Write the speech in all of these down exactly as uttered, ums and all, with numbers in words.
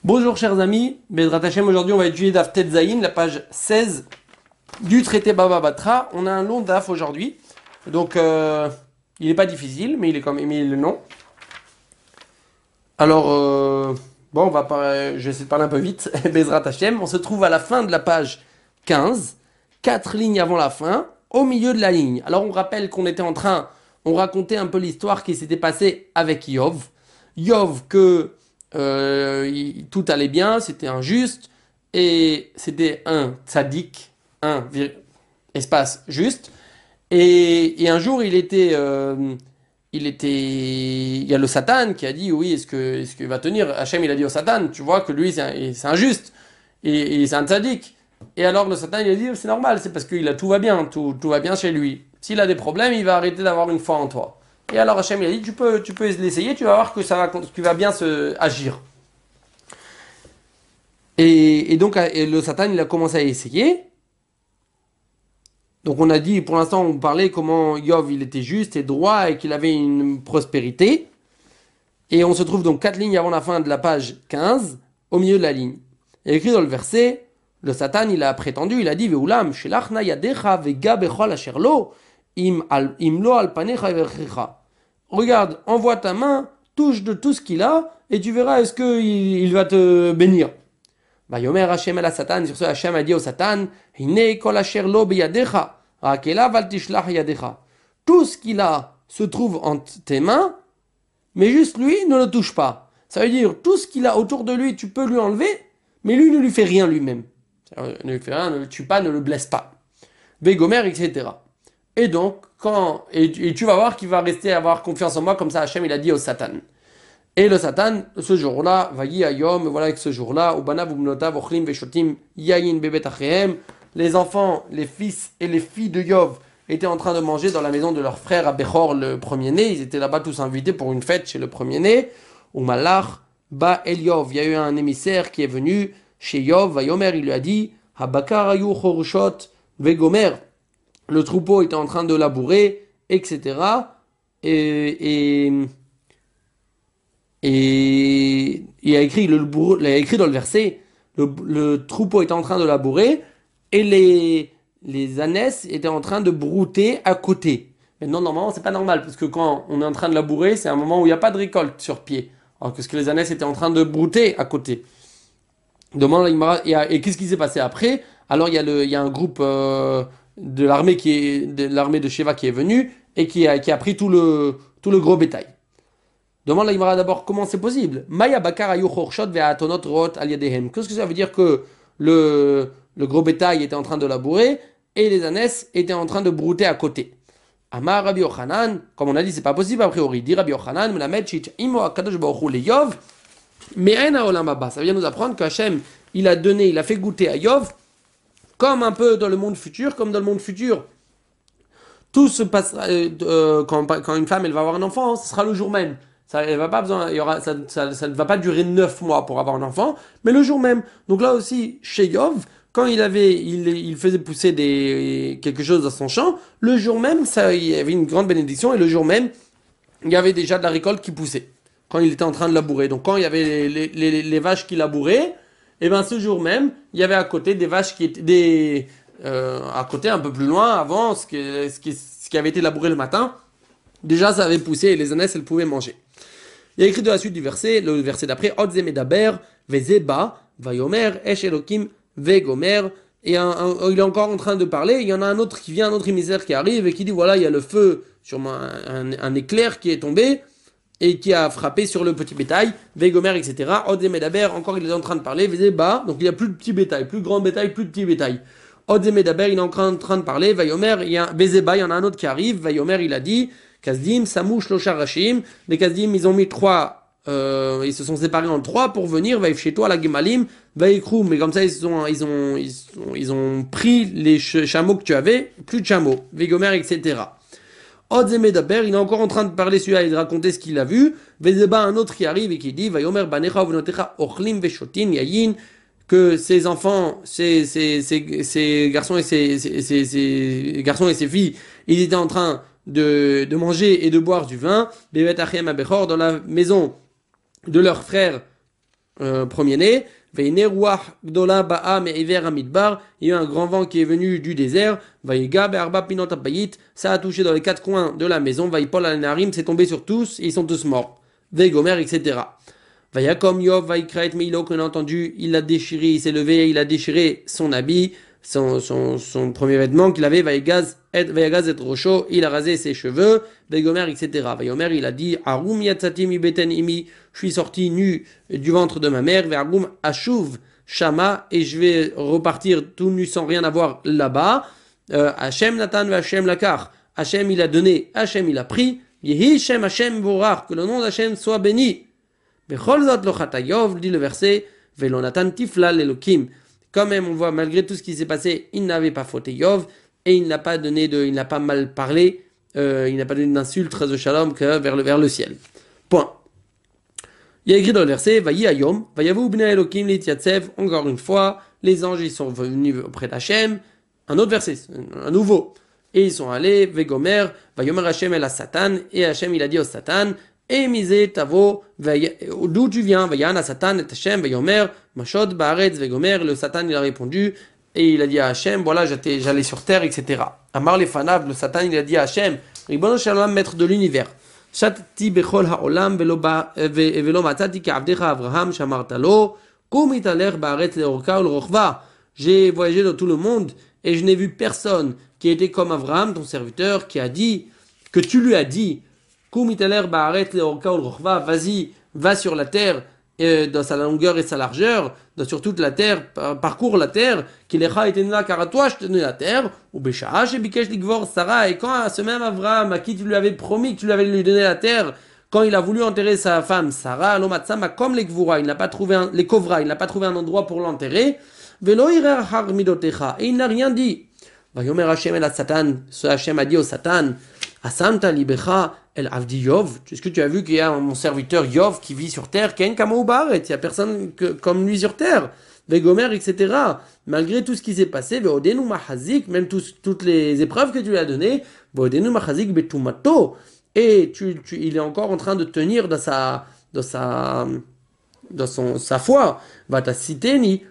Bonjour chers amis, Bezrat Hashem, aujourd'hui on va étudier Daf Tetzaïn, la page seize du traité Baba Batra. On a un long Daf aujourd'hui, donc euh, il n'est pas difficile, mais il est quand même mais il est long. Alors, euh, bon, on va par... je vais essayer de parler un peu vite. Bezrat Hashem, on se trouve à la fin de la page quinze, quatre lignes avant la fin, au milieu de la ligne. Alors on rappelle qu'on était en train, on racontait un peu l'histoire qui s'était passée avec Yov. Yov que... Euh, il, tout allait bien, c'était un juste, et c'était un tzaddik, un vir- espace juste, et, et un jour il était, euh, il était, il y a le Satan qui a dit oui, est-ce que, est-ce qu'il va tenir? Hachem il a dit au Satan, tu vois que lui c'est un, c'est un juste, et, et c'est un tzaddik, et alors le Satan il a dit c'est normal, c'est parce qu'il a tout va bien, tout, tout va bien chez lui. S'il a des problèmes, il va arrêter d'avoir une foi en toi. Et alors Hachem il a dit tu peux, tu peux l'essayer, tu vas voir que ça va, que tu vas bien se agir. Et, et donc et le Satan il a commencé à essayer. Donc on a dit, pour l'instant on parlait comment Yov il était juste et droit et qu'il avait une prospérité. Et on se trouve donc quatre lignes avant la fin de la page quinze, au milieu de la ligne. Et écrit dans le verset, le Satan il a prétendu, il a dit Ve'ulam shelachna yadecha vega bechol asher lo im al im lo al panecha everchecha. Regarde, envoie ta main, touche de tout ce qu'il a et tu verras est-ce que il, il va te bénir. Vayomer Hashem el Satan, sur ce Hashem a dit au Satan, Hine kol asher lo beyadecha, rakelav al tishlach yadecha. Tout ce qu'il a se trouve entre tes mains, mais juste lui ne le touche pas. Ça veut dire tout ce qu'il a autour de lui, tu peux lui enlever, mais lui ne lui fait rien lui-même. Ne lui fait rien, ne le tue pas, ne le blesse pas. Vegomer, et cetera. Et donc, quand et, et tu vas voir qu'il va rester avoir confiance en moi, comme ça Hashem il a dit au Satan. Et le Satan, ce jour-là, va y ayom, voilà que ce jour-là, ubanav ubnotav ochlim veshotim yayin bebet achehem, les enfants, les fils et les filles de Yov étaient en train de manger dans la maison de leur frère à Bechor, le premier-né. Ils étaient là-bas tous invités pour une fête chez le premier-né. Ou malach ba el Yov, il y a eu un émissaire qui est venu chez Yov, vayomer, il lui a dit, habakar ayu chorushot vegomer, le troupeau était en train de labourer, et cetera. Et... et Et il a écrit, le, il a écrit dans le verset, le, le troupeau était en train de labourer et les, les ânesses étaient en train de brouter à côté. Maintenant, normalement, c'est pas normal parce que quand on est en train de labourer, c'est un moment où il n'y a pas de récolte sur pied. Alors que ce que les ânesses étaient en train de brouter à côté. Demande et, et qu'est-ce qui s'est passé après? Alors il y a le, il y a un groupe euh, de l'armée qui est, de l'armée de Sheva qui est venu et qui a, qui a pris tout le, tout le gros bétail. Demande la Gemara d'abord comment c'est possible. Maya bakar ayu chorshot ve'atonot root al yadehem. Qu'est-ce que ça veut dire que le, le gros bétail était en train de labourer et les ânesses étaient en train de brouter à côté. Amar Rabbi Yochanan, comme on a dit, c'est pas possible a priori. Dit Rabbi Yochanan, melamed shich imo akadosh baruch hu le Yov, me'en ha'olam haba. Ça vient nous apprendre qu'Hachem, il a donné, il a fait goûter à Yov, comme un peu dans le monde futur, comme dans le monde futur. Tout se passera, euh, quand, quand une femme elle va avoir un enfant, ce sera le jour même. Ça, elle va pas besoin, il y aura, ça, ça, ça ne va pas durer neuf mois pour avoir un enfant, mais le jour même. Donc là aussi, chez Yov, quand il avait, il, il faisait pousser des, quelque chose dans son champ, le jour même, ça, il y avait une grande bénédiction, et le jour même, il y avait déjà de la récolte qui poussait, quand il était en train de labourer. Donc quand il y avait les, les, les, les vaches qui labouraient, et ben ce jour même, il y avait à côté des vaches qui étaient, des, euh, à côté un peu plus loin, avant, ce qui, ce qui, ce qui avait été labouré le matin, déjà ça avait poussé, et les ânesses, elles pouvaient manger. Il y a écrit de la suite du verset, le verset d'après, Otze medaber, vezeba, vayomer, esh elokim, vegomer. Et un, un, il est encore en train de parler. Il y en a un autre qui vient, un autre émissaire qui arrive et qui dit voilà, il y a le feu, sûrement un, un, un éclair qui est tombé et qui a frappé sur le petit bétail, vegomer, et cetera. Otze medaber, encore il est en train de parler, vezeba, donc il n'y a plus de petit bétail, plus de grand bétail, plus de petit bétail. Otze medaber, il est encore en train de parler, vayomer, il y a vezeba, il y en a un autre qui arrive, vayomer, il a dit. Kazdim, Samouch, Loshar, Rashim. Les Kazdim, ils ont mis trois, euh, ils se sont séparés en trois pour venir, vaïf chez toi, la Gemalim, vaïkroum. Mais comme ça, ils ont, ils ont, ils ont, ils ont pris les chameaux que tu avais, plus de chameaux, Vegomer, et cetera. Odzemedaber, il est encore en train de parler celui-là et de raconter ce qu'il a vu. Vezeba, un autre qui arrive et qui dit, Vayomer, Banecha, Venotecha, Ochlim, Veshotin, Yayin, que ses enfants, ses, ses, ses, ses garçons et ses, ses, ses, ses garçons et ses filles, ils étaient en train De, de manger et de boire du vin, Bebet Achem Abechor, dans la maison de leur frère euh, premier-né. Veine ruach gdola ba'a me'iver amidbar. Il y a eu un grand vent qui est venu du désert. Vaiga be'arba pinot abayit. Ça a touché dans les quatre coins de la maison. Vaipol al-narim, c'est tombé sur tous et ils sont tous morts. Veigomer, et cetera. Vayakom Yov, Vaikra et Milo, qu'on a entendu, il a déchiré, il s'est levé, il a déchiré son habit, son, son, son premier vêtement qu'il avait, Vaigaz et, Vaigaz et Rocho, il a rasé ses cheveux, Veigomer, et cetera. Vayomer, il a dit, Arum yatsati mi beten imi, je suis sorti nu du ventre de ma mère, Vergum ashuv shama, et je vais repartir tout nu sans rien avoir là-bas. Euh, Hachem Natan Hachem Lakar, Hachem il a donné, Hachem il a pris, Yehi Shem Hachem Vorar, que le nom d'Hachem soit béni. Becholzot lo chatayov, dit le verset, Velonatan tifla l'Elokim. Quand même, on voit, malgré tout ce qui s'est passé, il n'avait pas fauté Yov, et il n'a pas donné de, il n'a pas mal parlé, euh, il n'a pas donné d'insulte, de shalom, que vers le, vers le ciel. Point. Il y a écrit dans le verset, Vayi ayom, Vayavu bnei Elokim litiatsev, encore une fois, les anges, ils sont venus auprès d'Hachem, un autre verset, un nouveau. Et ils sont allés, Vegomer, Vayomer Hachem el Satan, et Hachem, il a dit au Satan, et misé tavo, d'où tu viens, Vayana Satan et Hachem, Vayomer, Mashod Baaretz, Vegomer, le Satan il a répondu, et il a dit à Hachem, voilà, j'allais sur terre, et cetera. Amar les fanav, le Satan il a dit à Hachem, Ribono Shalom, maître de l'univers, Shatati bechol ha'olam, velo matzati ka'avdecha Avraham, shamartalo, kum italer Baaretz leorka ou l'rochva. J'ai voyagé dans tout le monde, et je n'ai vu personne qui était comme Avraham, ton serviteur, qui a dit, que tu lui as dit, vas-y, va sur la terre euh, dans sa longueur et sa largeur, dans, sur toute la terre, par, parcours la terre, qu'il est été là car à toi je te donne la terre, ou Béchaha, chez Bikesh Ligvor, Sarah, et quand ce même Avraham, à qui tu lui avais promis que tu lui avais lui donné la terre, quand il a voulu enterrer sa femme, Sarah, l'Omatsama, comme les Gvura, il n'a pas trouvé un, les Kovra, il n'a pas trouvé un endroit pour l'enterrer, Velo Har Midotecha, et il n'a rien dit. Vayomer Hashem el Satan, ce Hashem a dit au Satan, Asamta libecha el avdi Yov. Est-ce que tu as vu qu'il y a mon serviteur Yov qui vit sur terre, Ken Kamou Baret, il n'y a personne que, comme lui sur terre, Vegomer, et cetera. Malgré tout ce qui s'est passé, Veodenu Mahazik, même tous, toutes les épreuves que tu lui as données, Veodenu Mahazik betumato, et tu, tu, il est encore en train de tenir dans sa, dans sa, dans son, sa foi. Vata siteni,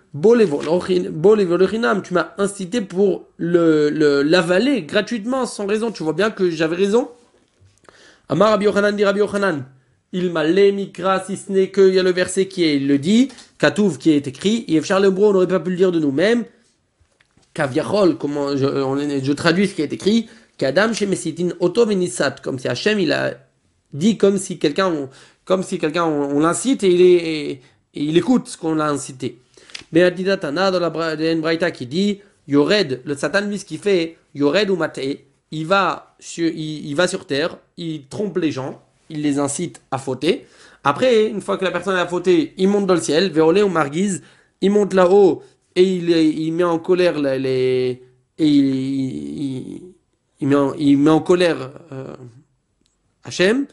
tu m'as incité pour le, le, l'avaler gratuitement, sans raison. Tu vois bien que j'avais raison. Amar Rabbi Yochanan dit Rabbi Yochanan, il m'a les mikra, si ce n'est qu'il y a le verset qui est, il le dit, Katouv qui est écrit, et Charles Lebro, on n'aurait pas pu le dire de nous-mêmes. Kaviachol, comment je, on, je traduis ce qui est écrit, Kadam shemesitin oto venisat, comme si Hachem il a dit comme si quelqu'un, on, comme si quelqu'un on, on l'incite et il, est, et, et il écoute ce qu'on l'a incité. Be'adida Tana dans la Braïta qui dit Yored, le Satan lui ce qu'il fait, Yored ou Maté, il va, sur, il, il va sur terre, il trompe les gens, il les incite à fauter. Après, une fois que la personne a fauté, il monte dans le ciel, Véolé ou Marguise, il monte là-haut et il, il met en colère les. les et il, il, il, met en, il met en colère euh, Hachem,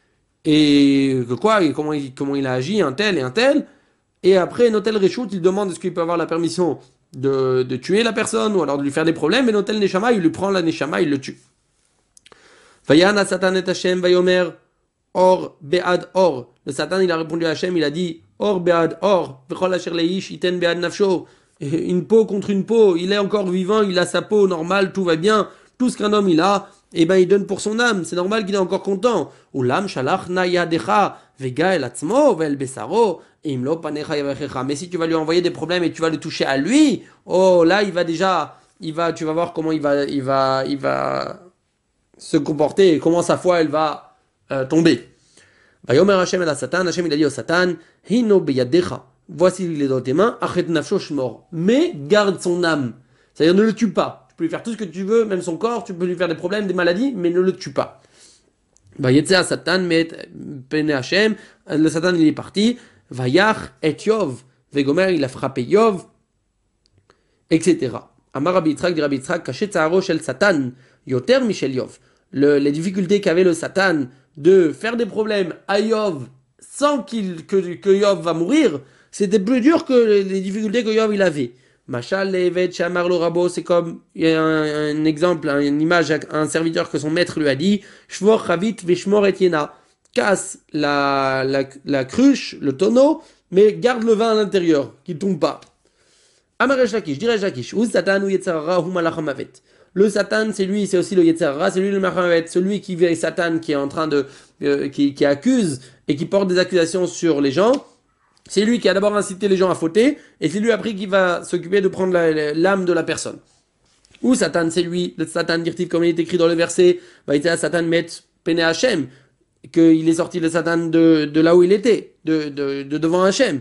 et que quoi, et comment, il, comment il a agi, un tel et un tel. Et après, Notel Réchout, il demande est-ce qu'il peut avoir la permission de, de tuer la personne ou alors de lui faire des problèmes. Et Notel Neshama, il lui prend la Neshama, il le tue. Vayana Satan et Hashem, Vayomer, Or, Be'ad, Or. Le Satan, il a répondu à Hashem, il a dit Or, Be'ad, Or, Vechol Asher Leish, Iten Be'ad Nafsho. Une peau contre une peau, il est encore vivant, il a sa peau normale, tout va bien. Tout ce qu'un homme il a, eh ben il donne pour son âme. C'est normal qu'il est encore content. Ulam Shalach Nayadecha, Vega El Atzmo, Vel Besaro. Mais si tu vas lui envoyer des problèmes et tu vas le toucher à lui, oh là il va déjà, il va, tu vas voir comment il va, il va, il va se comporter et comment sa foi elle va euh, tomber. Vayomer Hashem el Satan, Hashem il a dit au Satan, Hino beyadecha, voici il est dans tes mains, achet nafsho shmor, mais garde son âme, c'est-à-dire ne le tue pas. Tu peux lui faire tout ce que tu veux, même son corps, tu peux lui faire des problèmes, des maladies, mais ne le tue pas. Vayetze Satan met pene Hashem, le Satan il est parti. Vayach et Yov, Vegomer il a frappé Yov, et cetera. Amar Rabbi Yitzhak dit Rabbi Yitzhak, caché tzaro shel Satan, yoter michel Yov. Le, les difficultés qu'avait le Satan de faire des problèmes à Yov sans qu'il, que, que Yov va mourir, c'était plus dur que les difficultés que Yov il avait. Machal levet shamar lo rabo, c'est comme il y a un, un exemple, une image, un serviteur que son maître lui a dit, shvor chavit veshmor et yena. casse la, la, la cruche, le tonneau, mais garde le vin à l'intérieur, qui ne tombe pas. Amaresh Lakish, dirais Lakish, ou Satan ou Yetzarara ou Malach Hamavet. Le Satan, c'est lui, c'est aussi le Yetzarara, c'est lui le Malach Hamavet, celui qui vient Satan, qui est en train de, euh, qui, qui accuse et qui porte des accusations sur les gens. C'est lui qui a d'abord incité les gens à fauter, et c'est lui après qui va s'occuper de prendre la, l'âme de la personne. Ou Satan, c'est lui, le Satan dirtif, comme il est écrit dans le verset, va être Satan met Pene Hashem, qu'il est sorti le Satan de, de là où il était, de, de, de devant Hashem.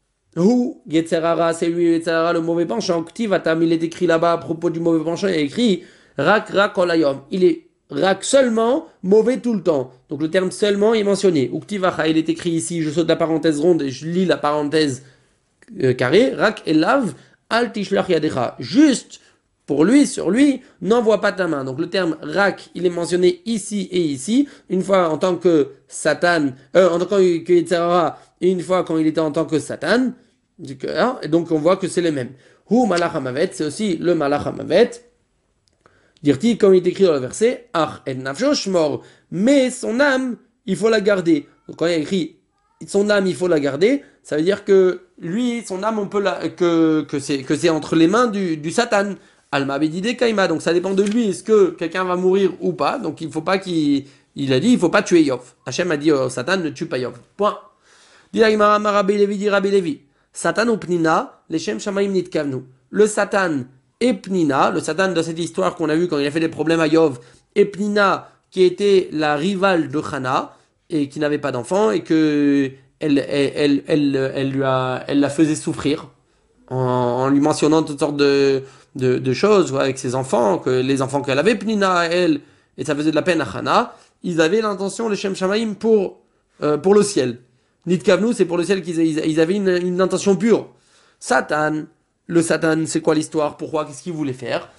Ou Yetzerara, c'est lui, Yetzerara, le mauvais penchant. Ktivatam, il est écrit là-bas à propos du mauvais penchant, il est écrit Rak Rak Olayom. Il est Rak seulement, mauvais tout le temps. Donc le terme seulement est mentionné. Ou Ktivacha, il est écrit ici, je saute la parenthèse ronde et je lis la parenthèse euh, carrée. Rak Elav, Al Tishlach Yadecha. Juste pour lui, sur lui, n'envoie pas ta main. Donc le terme Rak, il est mentionné ici et ici. Une fois en tant que Satan, euh, en tant que Yetzerara, et une fois quand il était en tant que Satan. Du cœur, et donc on voit que c'est les mêmes. Hu Malach Hamavet, c'est aussi le Malach Hamavet. Dire-t-il, comme il est écrit dans le verset, Ach et nafsho shmor, mais son âme, il faut la garder. Donc quand il est écrit son âme, il faut la garder, ça veut dire que lui, son âme, on peut la, que, que c'est, que c'est entre les mains du, du Satan. Alma bedide kaima, donc ça dépend de lui, est-ce que quelqu'un va mourir ou pas, donc il faut pas qu'il, il a dit, il faut pas tuer Yov. Hachem a dit au Satan, ne tue pas Yov. Point. Dit Agmara, Rabbi Levi, dit Rabbi Levi. Satan ou Pnina, les Shem Shamaim Nitkavnu. Le Satan et Pnina, le Satan de cette histoire qu'on a vu quand il a fait des problèmes à Yov, et Pnina, qui était la rivale de Chana, et qui n'avait pas d'enfant, et que elle, elle, elle, elle, elle, lui a, elle la faisait souffrir, en, en lui mentionnant toutes sortes de, de, de choses, ouais, avec ses enfants, que les enfants qu'elle avait, Pnina, elle, et ça faisait de la peine à Chana, ils avaient l'intention, les Shem Shamaim, pour, euh, pour le ciel. Nitkavnu, c'est pour le ciel qu'ils ils avaient une, une intention pure. Satan, le Satan, c'est quoi l'histoire? Pourquoi? Qu'est-ce qu'il voulait faire?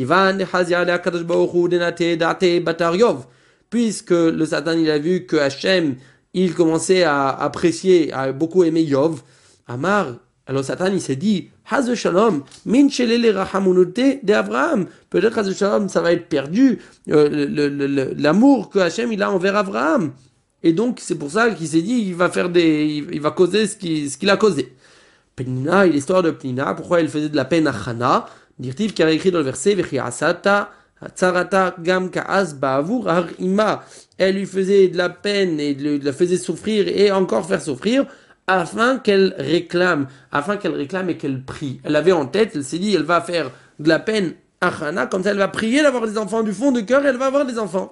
Puisque le Satan, il a vu que Hachem, il commençait à apprécier, à beaucoup aimer Yov. Amar, alors Satan, il s'est dit, Haz Shalom, min shelele rahamunute de Abraham. Peut-être Haz Shalom, ça va être perdu, euh, le, le, le, l'amour que Hachem, il a envers Abraham. Et donc, c'est pour ça qu'il s'est dit, il va faire des, il va causer ce qu'il, ce qu'il a causé. Pnina, l'histoire de Pnina, pourquoi elle faisait de la peine à Chana? Dire-t-il qui a écrit dans le verset, Vechiasata, Hatzarata, Gam, Kaas, Ba'avur, Harima. Elle lui faisait de la peine et de la faisait souffrir et encore faire souffrir, afin qu'elle réclame, afin qu'elle réclame et qu'elle prie. Elle avait en tête, elle s'est dit, elle va faire de la peine à Chana, comme ça elle va prier d'avoir des enfants du fond du cœur et elle va avoir des enfants.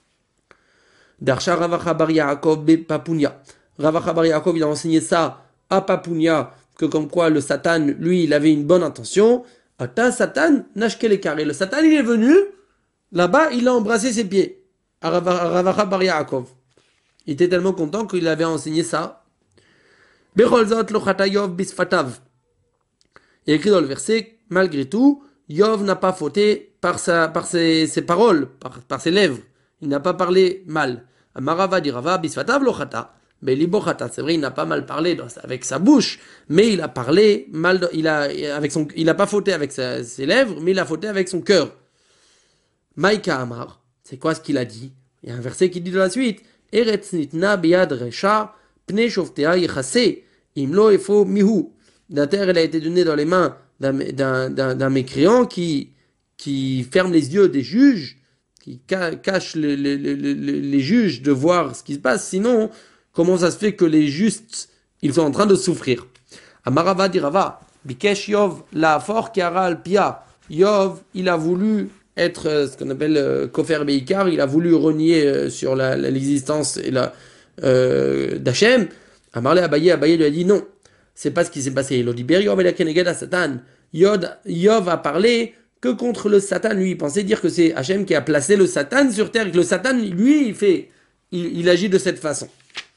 Darsha Ravacha Bar Yaakov be Papunya. Ravacha Bar Yaakov, il a enseigné ça à Papunya, que comme quoi le Satan, lui, il avait une bonne intention. Ata Satan, nashkele carré. Le Satan, il est venu, là-bas, il a embrassé ses pieds. À Ravacha Bar Yaakov. Il était tellement content qu'il avait enseigné ça. Becholzot lochata Yov bisfatav. Il est écrit dans le verset, malgré tout, Yov n'a pas fauté par, sa, par ses, ses paroles, par, par ses lèvres. Il n'a pas parlé mal. Amarava dirava bisfatav lochata. Mais libochata, c'est vrai, il n'a pas mal parlé dans, avec sa bouche, mais il a parlé mal, il a, avec son, il n'a pas fauté avec sa, ses lèvres, mais il a fauté avec son cœur. Maïka Amar, c'est quoi ce qu'il a dit? Il y a un verset qui dit de la suite, Eretz nitna biyad resha, pne shoftea yechase, imlo efo mihu. La terre, elle a été donnée dans les mains d'un, d'un, d'un, d'un mécréant qui, qui ferme les yeux des juges, qui cache les, les, les, les, les juges de voir ce qui se passe, sinon, comment ça se fait que les justes, ils sont en train de souffrir? Amarava dirava, bikesh Yov la for kiara al pia. Yov, il a voulu être euh, ce qu'on appelle euh, kofer beikar, il a voulu renier euh, sur la, la, l'existence et la euh, d'Hachem. Amarle Abaye, Abaye lui a dit non, c'est pas ce qui s'est passé. Il a dit Yov et la keneged à Satan. Yov a parlé que contre le Satan. Lui, il pensait dire que c'est Hachem qui a placé le Satan sur terre, et que le Satan, lui, il fait, il, il agit de cette façon.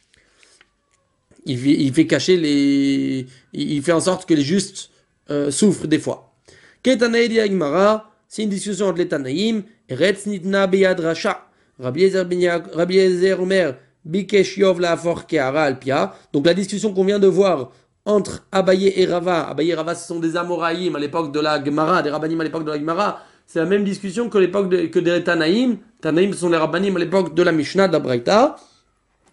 Il fait, il fait cacher les, il fait en sorte que les justes euh, souffrent des fois. Ketanaïdi Agmara, c'est une discussion entre les Tanaïm. Eretz nitna beyad rasha. Rabbi Eliezer Omer bikesh Yov la for keara alpia. Donc la discussion qu'on vient de voir entre Abaye et Rava. Abaye et Rava, ce sont des Amoraïm à l'époque de la Gemara, des Rabbanim à l'époque de la Gemara. C'est la même discussion que l'époque de, que des Tanaïm. Tanaïm, ce sont les Rabbanim à l'époque de la Mishnah, de la Braïta.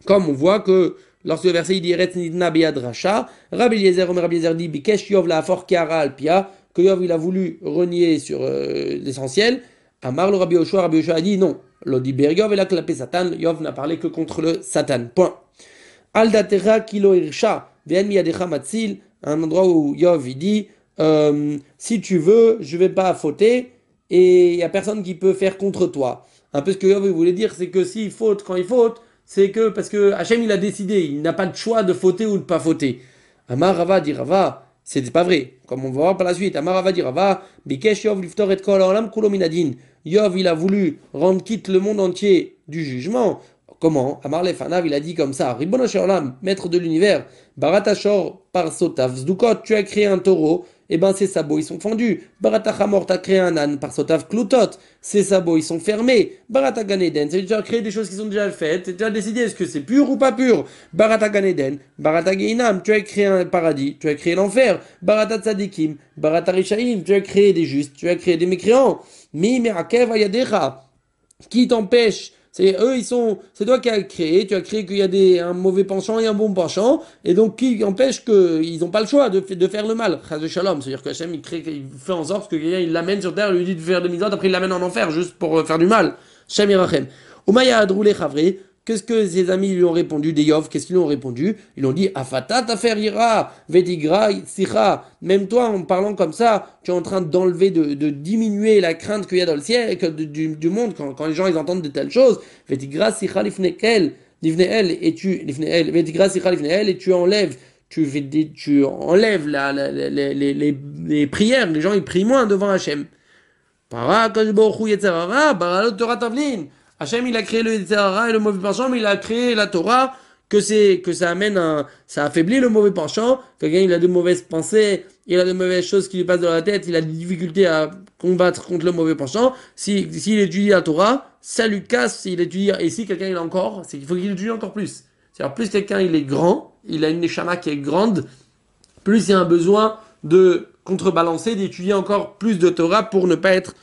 Comme on voit que lorsque le verset il dit Eretz nitna biyad rasha, Rabbi Eliezer, Omer Rabbi Eliezer dit Bikesh Yov la for kiara al pia, que Yov il a voulu renier sur euh, l'essentiel. Amar le Rabbi Yoshua, Rabbi Yoshua a dit non. L'odiber Yov il a clapé Satan, Yov n'a parlé que contre le Satan. Point. Al datera kilo irsha, ve'en miyadecha matzil, un endroit où Yov il dit euh, si tu veux, je vais pas fauter et il y a personne qui peut faire contre toi. Un peu ce que Yov voulait dire, c'est que s'il faute quand il faute, c'est que parce que Hachem il a décidé, il n'a pas de choix de fauter ou de pas fauter. Amar Rava dit Rava, c'est pas vrai, comme on va voir par la suite. Amar Rava dit Rava, Bikesh Yov liftor et kol haolam kulo minadin. Yov il a voulu rendre quitte le monde entier du jugement. Comment? Amar Lefanav il a dit comme ça, Ribono shel olam, maître de l'univers, Baratashor par Sotav Zdukot, tu as créé un taureau. Eh ben ses sabots ils sont fendus. Barata Hamor t'as créé un âne par Sotav Klutot, ses sabots ils sont fermés. Barata Ganeden, c'est tu as créé des choses qui sont déjà faites, tu as décidé est-ce que c'est pur ou pas pur. Barata Ganeden, Barata Geinam, tu as créé un paradis, tu as créé l'enfer. Barata Tzadikim, Barata Rishaim, tu as créé des justes, tu as créé des mécréants. Mi Me'akev Ayadecha, qui t'empêche? C'est eux, ils sont, c'est toi qui as créé, tu as créé qu'il y a des, un mauvais penchant et un bon penchant, et donc qui empêche qu'ils n'ont pas le choix de, de faire le mal. Chaz shalom, c'est-à-dire que Hachem, il crée, il fait en sorte que quelqu'un, il l'amène sur terre, lui dit de faire des mitzvot, après il l'amène en enfer, juste pour faire du mal. Hachem Yerachem. Umaya adroulé chavre, qu'est-ce que ses amis lui ont répondu, des Yov, qu'est-ce qu'ils lui ont répondu? Ils ont dit, Afata tafer ira, vetigra sicha. Même toi, en parlant comme ça, tu es en train d'enlever, de, de diminuer la crainte qu'il y a dans le ciel, que, du, du monde, quand, quand les gens ils entendent de telles choses. Vetigra sicha lifnekel, lifneel, et tu, lifneel, vetigra sicha lifneel, et tu enlèves, tu, fais des, tu enlèves la, la, la, les, les, les, les prières, les gens ils prient moins devant Hachem. Para, kajbochu yetzerara, baralot Torah tavlin. Hachem, il a créé le Yetzirah et le mauvais penchant, mais il a créé la Torah, que c'est, que ça amène un, ça affaiblit le mauvais penchant. Quelqu'un, il a de mauvaises pensées, il a de mauvaises choses qui lui passent dans la tête, il a des difficultés à combattre contre le mauvais penchant. Si, s'il étudie la Torah, ça lui casse, s'il étudie, et si quelqu'un, il a encore, c'est qu'il faut qu'il étudie encore plus. C'est-à-dire, plus quelqu'un, il est grand, il a une neshama qui est grande, plus il y a un besoin de contrebalancer, d'étudier encore plus de Torah pour ne pas être,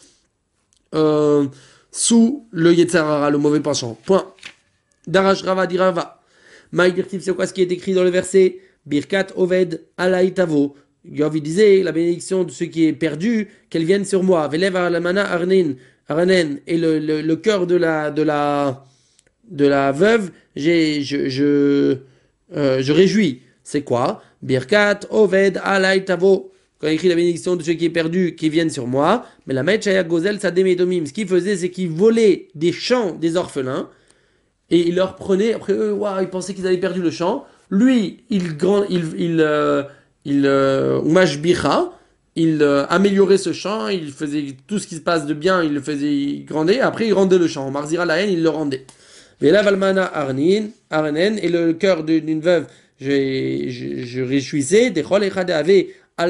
euh, sous le Yetzirah, le mauvais penchant. Point. Darash Rava dirava. Maïdirtif, c'est quoi ce qui est écrit dans le verset? Birkat Oved Alaïtavo. Yov disait, la bénédiction de ce qui est perdu, qu'elle vienne sur moi. Velev Alamana Arnen, Arnen, et le, le, le cœur de la, de la, de la veuve, j'ai, je, je, euh, je réjouis. C'est quoi? Birkat Oved Alaïtavo. Quand il écrit la bénédiction de ceux qui est perdu, qui viennent sur moi, mais la Maïtchaya Gozel Sademedomim, ce qu'il faisait, c'est qu'il volait des champs des orphelins, et il leur prenait, après eux, waouh, ils pensaient qu'ils avaient perdu le champ. Lui, il grand, il, il, euh, il, euh, Umashbicha, il euh, améliorait ce champ, il faisait tout ce qui se passe de bien, il le faisait, il grandait, après il rendait le champ. Marzira la haine, il le rendait. Mais là, Valmana Arnin, Arnen, et le cœur d'une veuve, je, je, je réjouissais, des Chol Echade avait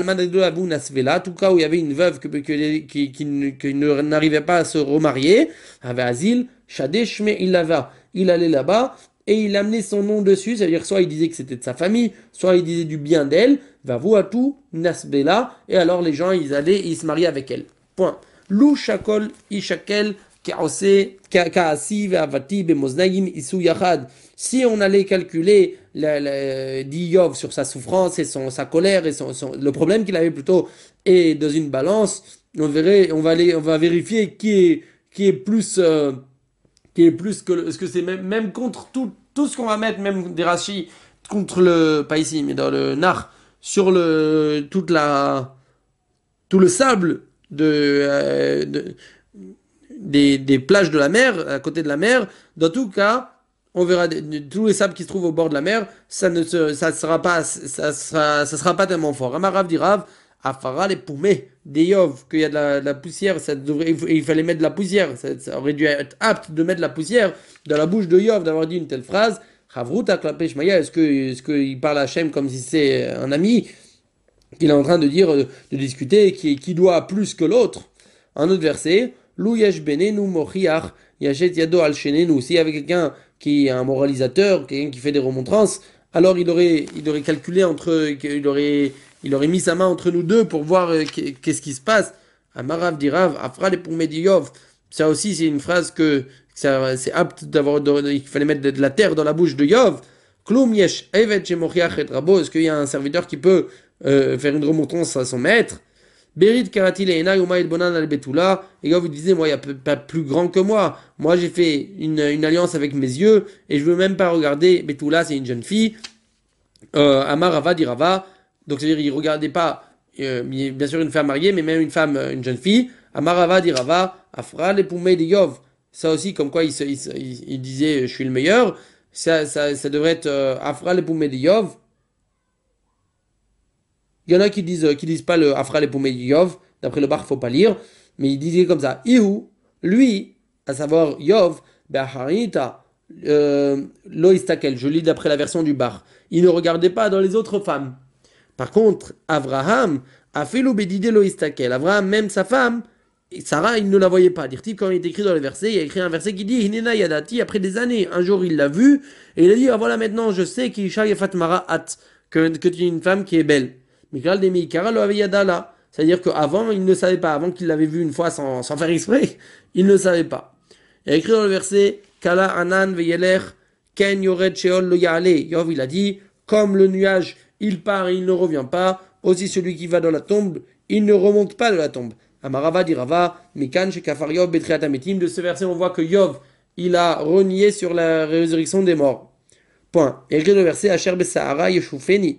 tout cas où il y avait une veuve que, que, qui, qui, qui n'arrivait pas à se remarier, avait asile, Shadeshme il lava, il allait là-bas et il amenait son nom dessus, c'est-à-dire soit il disait que c'était de sa famille, soit il disait du bien d'elle, va voir tout Nasbela, et alors les gens ils allaient et ils se mariaient avec elle. Point. Lou Shakol Ishakel Kaasi Ve'avati Bemoznaim Isu Yachad. Si on allait calculer d'Iyov sur sa souffrance et son, sa colère et son, son, le problème qu'il avait plutôt et dans une balance, on verrait, on va aller, on va vérifier qui est qui est plus euh, qui est plus que ce que c'est même, même contre tout tout ce qu'on va mettre, même des rachis contre le pas ici mais dans le nar sur le toute la tout le sable de, euh, de des, des plages de la mer à côté de la mer. Dans tout cas, on verra de, de, tous les sables qui se trouvent au bord de la mer, ça ne se, ça sera pas, ça sera, ça sera pas tellement fort. Amarav dirav, afara les poumets, des yov, qu'il y a de la, de la poussière, ça devrait, il fallait mettre de la poussière, ça, ça aurait dû être apte de mettre de la poussière dans la bouche de Yov d'avoir dit une telle phrase. Chavruta klapech maya, est-ce que, est-ce qu'il parle à Hachem comme si c'est un ami qu'il est en train de dire, de, de discuter, qui, qui doit plus que l'autre? Un autre verset, Lou yesh benenu mochiach, yachet yado al shenenu, s'il y avait quelqu'un qui est un moralisateur, quelqu'un qui fait des remontrances, alors il aurait, il aurait calculé entre, il aurait, il aurait mis sa main entre nous deux pour voir euh, qu'est-ce qui se passe. Amarav dirav, afra le poumé d'Iyov. Ça aussi, c'est une phrase que, c'est c'est apte d'avoir, de- il fallait mettre de, de la terre dans la bouche de Yov. Klum yesh evet shemochiach et rabo. Est-ce qu'il y a un serviteur qui peut euh, faire une remontrance à son maître? Berit karati leena yuma il bonan al betula. Et Yov il disait, moi, il n'y a peu- pas plus grand que moi. Moi, j'ai fait une, une alliance avec mes yeux et je veux même pas regarder. Betula, c'est une jeune fille. Euh, Amar Rava dit Rava. Donc, c'est-à-dire, il regardait pas, euh, bien sûr, une femme mariée, mais même une femme, euh, une jeune fille. Amar Rava dit Rava. Afra le poumei de Yov. Ça aussi, comme quoi il, se- il, se- il- il disait, je suis le meilleur. Ça, ça, ça devrait être euh, Afra le poumei de Yov. Il y en a qui disent, euh, qui disent pas le Afra le poumei de Yov. D'après le bar, faut pas lire. Mais il disait comme ça. Ihu, lui, à savoir Yov, Be'aharita, euh, Loïstakel, je lis d'après la version du bar. Il ne regardait pas dans les autres femmes. Par contre, Abraham a fait l'obédidé Loïstakel. Abraham, même sa femme, Sarah, il ne la voyait pas. Dire-t-il, quand il est écrit dans le verset, il y a écrit un verset qui dit Hinena Yadati, après des années. Un jour, il l'a vu, et il a dit ah, voilà, maintenant, je sais qu'Isha Yafat Mara At, que, que tu es une femme qui est belle. Mikral de Meikara lo avait Yadala. C'est-à-dire qu'avant, il ne savait pas. Avant qu'il l'avait vu une fois sans, sans faire exprès, il ne savait pas. Il y a écrit dans le verset Kala Anan Veyeler Ken Yored Sheol lo Yaale. Yov, il a dit comme le nuage, il part et il ne revient pas, aussi celui qui va dans la tombe, il ne remonte pas de la tombe. Amarava dit Rava, Mikan Shekafar Yov Betriat Ametim. De ce verset, on voit que Yov, il a renié sur la résurrection des morts. Point. Et écrit le verset Asher Besahara Yeshufeni.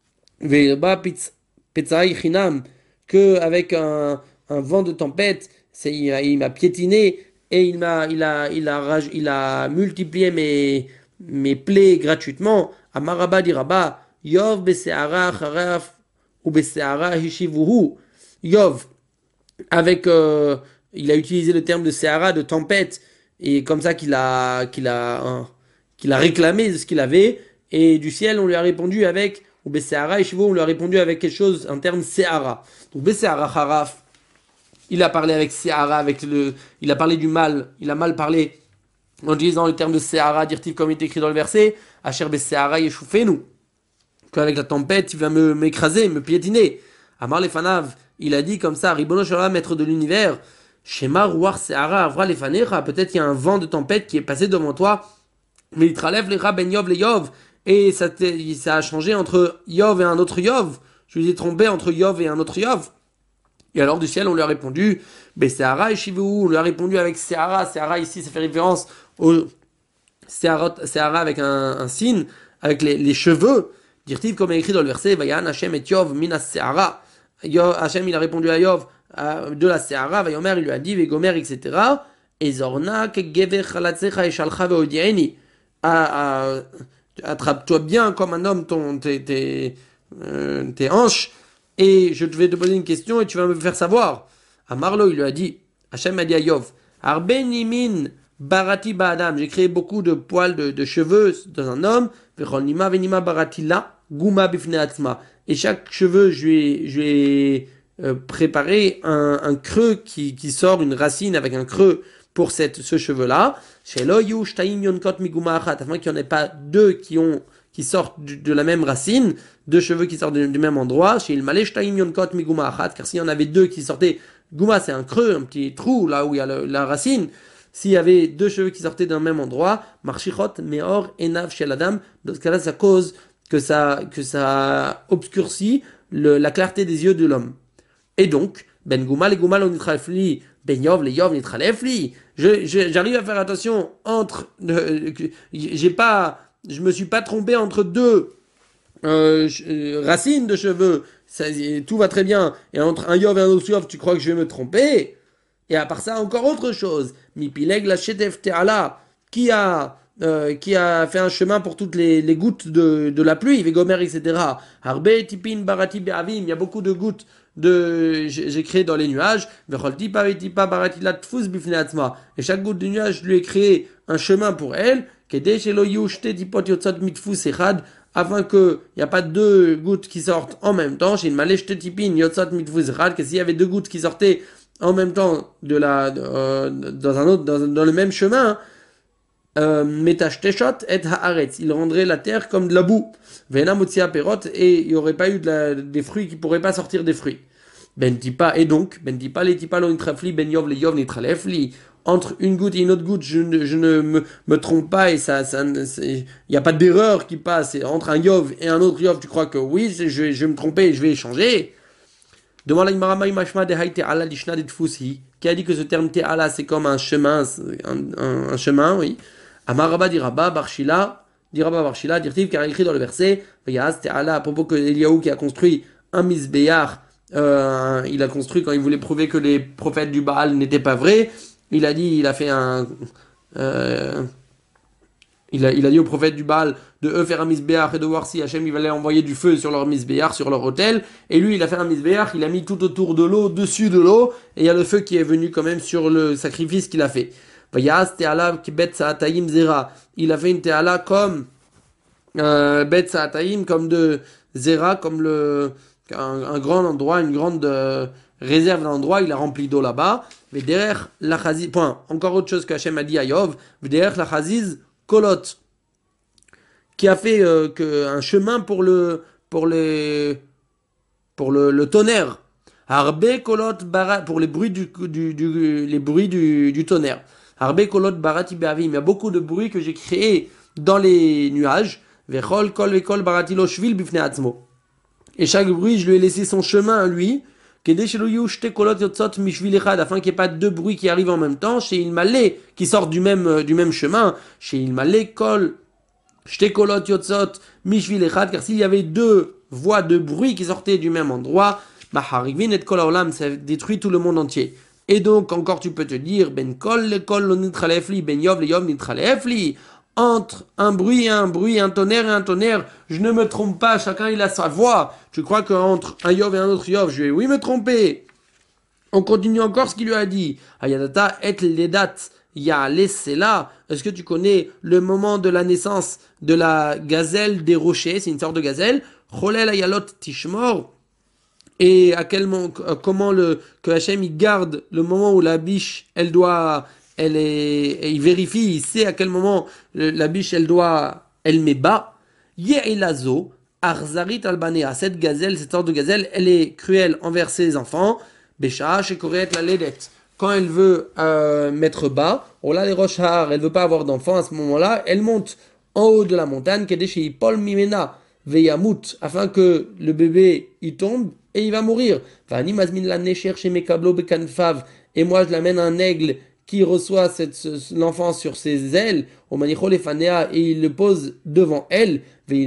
Ve'ba Petzai Chinam. Que avec un, un vent de tempête, c'est, il, a- il m'a piétiné et il m'a, il a, il a, raj- il a multiplié mes, mes plaies gratuitement. Amaraba dit Rabba, Yov Beseara Charaf ou Beseara Hishivuhu. Yov, avec, euh, il a utilisé le terme de Seara, de tempête, et comme ça qu'il a, qu'il a, hein, qu'il a réclamé de ce qu'il avait, et du ciel on lui a répondu avec, ou Beseara et Shivu, on lui a répondu avec quelque chose, un terme Seara. Donc Beseara Haraf, il a parlé avec Seara, avec le, il a parlé du mal, il a mal parlé en utilisant le terme de Seara, dire-t-il comme il est écrit dans le verset, Asher Beseara Yeshufenu, qu'avec la tempête il va me m'écraser, me piétiner. Amar Lefanav, il a dit comme ça, Ribono Shalom, maître de l'univers, Shema Ruach Seara Avra Lefanecha, peut-être il y a un vent de tempête qui est passé devant toi, mais il te relève les ben Yov les Yov, et ça, ça a changé entre Yov et un autre Yov, je lui ai trompé entre Yov et un autre Yov. Et alors du ciel on lui a répondu, ben Seara et Shivu, on lui a répondu avec Seara, Seara ici ça fait référence au Seara, Seara avec un, un signe, avec les, les cheveux, dire-t-il comme est écrit dans le verset, Vayan Hashem et Yov minas Seara. Yov, Hachem il a répondu à Yov euh, de la Seara, Vayomer il lui a dit Vegomer et cetera. Et Zorna que Gever Chalatzecha et Shalcha Veodieni. Attrape-toi bien comme un homme ton tes, tes, euh, tes hanches et je vais te poser une question et tu vas me faire savoir. À Marlo il lui a dit, Hachem a dit à Yov, Arben Nimin Barati Ba'adam, j'ai créé beaucoup de poils de, de cheveux dans un homme, Vechol Nima Venima Barati la Guma Bifne Atzma. Et chaque cheveu, je lui ai, je lui ai euh, préparé un, un creux qui, qui sort, une racine avec un creux pour cette, ce cheveu-là. Shelo yu shtaim yonkot miguma achat, afin qu'il n'y en ait pas deux qui, ont, qui sortent de, de la même racine, deux cheveux qui sortent du, du même endroit. Chez il malé shtaim yonkot miguma achat, car s'il y en avait deux qui sortaient, guma c'est un creux, un petit trou là où il y a le, la racine. S'il y avait deux cheveux qui sortaient d'un même endroit, marchichot meor enav shel adam, dans ce cas-là, ça cause que ça, que ça obscurcit le, la clarté des yeux de l'homme. Et donc, ben gumal et gumal on nitralefli, ben yov le yov nitralefli. Je, je, j'arrive à faire attention entre, euh, j'ai pas, je me suis pas trompé entre deux euh, euh, racines de cheveux. Ça, tout va très bien. Et entre un yov et un autre yov, tu crois que je vais me tromper? Et à part ça, encore autre chose. Mi pileg la shetef te'ala, qui a euh, qui a fait un chemin pour toutes les, les gouttes de, de la pluie, Vegomer, et cetera. Harbe tipin barati be'avim, il y a beaucoup de gouttes de j'ai, j'ai créé dans les nuages. Vechol tipa vetipa barati la tfus bifne atzma. Et chaque goutte de nuage, je lui ai créé un chemin pour elle. Kede shelo yushte tipot yotzot mitfus echad, afin que il n'y a pas deux gouttes qui sortent en même temps. Chez une malèche tipin yotzot mitfus echad, que s'il y avait deux gouttes qui sortaient en même temps de la euh, dans un autre dans, dans le même chemin, Metashteshot et haaretz, il rendrait la terre comme de la boue. Vena mutsia perot, et il n'y aurait pas eu de la, des fruits qui pourraient pas sortir des fruits. Ben tipa, et donc, ben tipa, les tipa, lo nitrafli, ben yov, les yov, nitralefli. Entre une goutte et une autre goutte, je ne, je ne me, me trompe pas et ça, ça, il n'y a pas d'erreur qui passe. Et entre un yov et un autre yov, tu crois que oui, je, je vais me tromper et je vais échanger. Demande à l'Imara Mashma de Haïte Allah Lishna de Tfusi, qui a dit que ce terme Te'ala c'est comme un chemin, un, un, un chemin, oui. Amaraba diraba Barshila, diraba Barshila, dirtiv, car il écrit dans le verset, Vayaz Te'ala, à propos que Eliaou qui a construit un misbéar, euh, il a construit quand il voulait prouver que les prophètes du Baal n'étaient pas vrais, il a dit, il a fait un. Euh, Il a, il a dit au prophète du Baal de eux faire un misbéach et de voir si Hachem il allait envoyer du feu sur leur misbéach, sur leur autel. Et lui, il a fait un misbéach, il a mis tout autour de l'eau, dessus de l'eau, et il y a le feu qui est venu quand même sur le sacrifice qu'il a fait. Vayas te'ala ki bet sa'atayim zera. Il a fait une te'ala comme euh, bet sa'atayim, comme de zera, comme le un, un grand endroit, une grande euh, réserve d'endroit. Il a rempli d'eau là-bas. Mais derrière la chaziz, point. Encore autre chose que Hachem a dit à Yov. Derrière la chaziz Kolot, qui a fait euh, que, un chemin pour le pour les pour le, le tonnerre. Harbe kolot bara pour les bruits du, du, du les bruits du, du tonnerre. Harbe kolot barati be'avim. Il y a beaucoup de bruits que j'ai créés dans les nuages. Vechol kol vekol barati lo shvil bifnei atzmo. Et chaque bruit, je lui ai laissé son chemin à lui. Afin qu'il n'y ait pas deux bruits qui arrivent en même temps, chez Ilmalé, qui sortent du même, du même chemin, chez Ilmalé, Kol, Shtekolot Yotzot, Mishvil Echad, car s'il y avait deux voix de bruit qui sortaient du même endroit, Maharivin et Kol Olam, ça détruit tout le monde entier. Et donc, encore tu peux te dire, Ben Kol, le Kol, le Nitralefli, Ben Yov, le Yov, Nitralefli. Entre un bruit et un bruit, un tonnerre et un tonnerre, je ne me trompe pas, chacun il a sa voix. Tu crois qu'entre un Yov et un autre Yov, je vais oui me tromper. On continue encore ce qu'il lui a dit. Ayadata et ledat ya laissé là. Est-ce que tu connais le moment de la naissance de la gazelle des rochers? C'est une sorte de gazelle. Cholel ayalot tishmor. Et à quel moment, comment le, que Hachem il garde le moment où la biche, elle doit, elle est, il vérifie, il sait à quel moment la biche, elle doit, elle met bas. Ye'elazo, arzarit albanea. Cette gazelle, cette sorte de gazelle, elle est cruelle envers ses enfants. Bécha, shekoret la ledette. Quand elle veut euh, mettre bas, on l'a les roches har, elle veut pas avoir d'enfants à ce moment-là, elle monte en haut de la montagne, kedeshi pol mimena veyamut, afin que le bébé il tombe et il va mourir. Et moi je l'amène un aigle qui reçoit cette, ce, l'enfant sur ses ailes, au manichol et il le pose devant elle. Et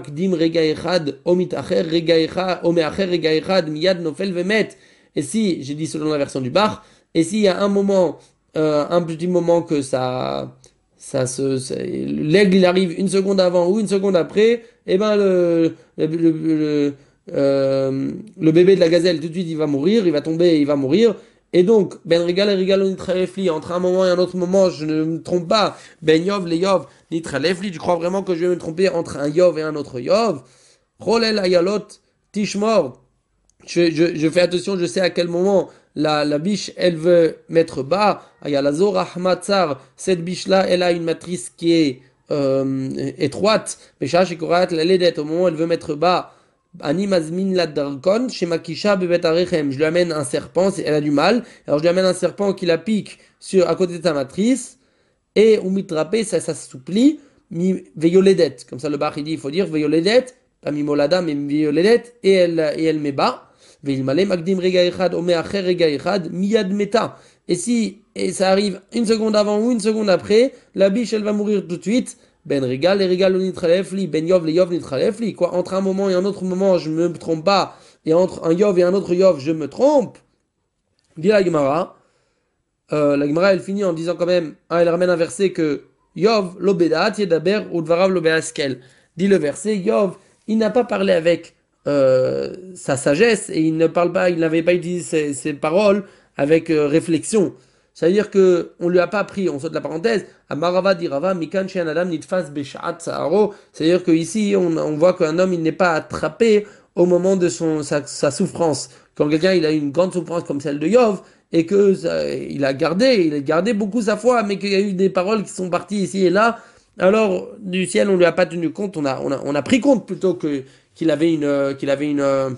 si, j'ai dit selon la version du Bach, et s'il y a un moment, euh, un petit moment que ça, ça se, ça, l'aigle il arrive une seconde avant ou une seconde après, et ben le, le, le, le Euh, le bébé de la gazelle tout de suite il va mourir, il va tomber, il va mourir. Et donc ben regal et regal nitralefli, entre un moment et un autre moment, je ne me trompe pas. Ben yov le yov nitralefli, tu crois vraiment que je vais me tromper entre un yov et un autre yov? Cholel ayalot tishmor. Je, je, je fais attention, je sais à quel moment la, la biche elle veut mettre bas. Ayalazor ahmatzar, cette biche là elle a une matrice qui est euh, étroite. Pesha shekorat la ledet, au moment où elle veut mettre bas. Ani mazmin la darkon chez Makisha bebet arechem. Je lui amène un serpent, elle a du mal. Alors je lui amène un serpent qui la pique sur à côté de sa matrice et ou mitrape, ça s'assouplit mi veyoledet. Comme ça le bar il dit il faut dire veyoledet, pas mi molada mais veyoledet et elle et elle met bas. Veilmale magdim rega echad ome acher rega echad miyad meta. Et si et ça arrive une seconde avant ou une seconde après, la biche elle va mourir tout de suite. Ben regal et regal nitralefli, ben yov le yov nitralefli. Quoi, entre un moment et un autre moment, je me trompe pas. Et entre un yov et un autre yov, je me trompe. Dit la Gemara. Euh, la Gemara, elle finit en disant quand même, hein, elle ramène un verset que Yov l'obedat yedaber ou dvarav l'obeaskel. Dit le verset, Yov, il n'a pas parlé avec euh, sa sagesse et il ne parle pas, il n'avait pas utilisé ses, ses paroles avec euh, réflexion. C'est-à-dire que on lui a pas appris, on saute la parenthèse, Amarava dirava mikan she'an adam nitfas beshat sa'aro. C'est-à-dire que ici on, on voit qu'un homme il n'est pas attrapé au moment de son sa, sa souffrance. Quand quelqu'un il a une grande souffrance comme celle de Yov et que ça, il a gardé, il a gardé beaucoup sa foi, mais qu'il y a eu des paroles qui sont parties ici et là, alors du ciel on lui a pas tenu compte, on a on a on a pris compte plutôt que qu'il avait une qu'il avait une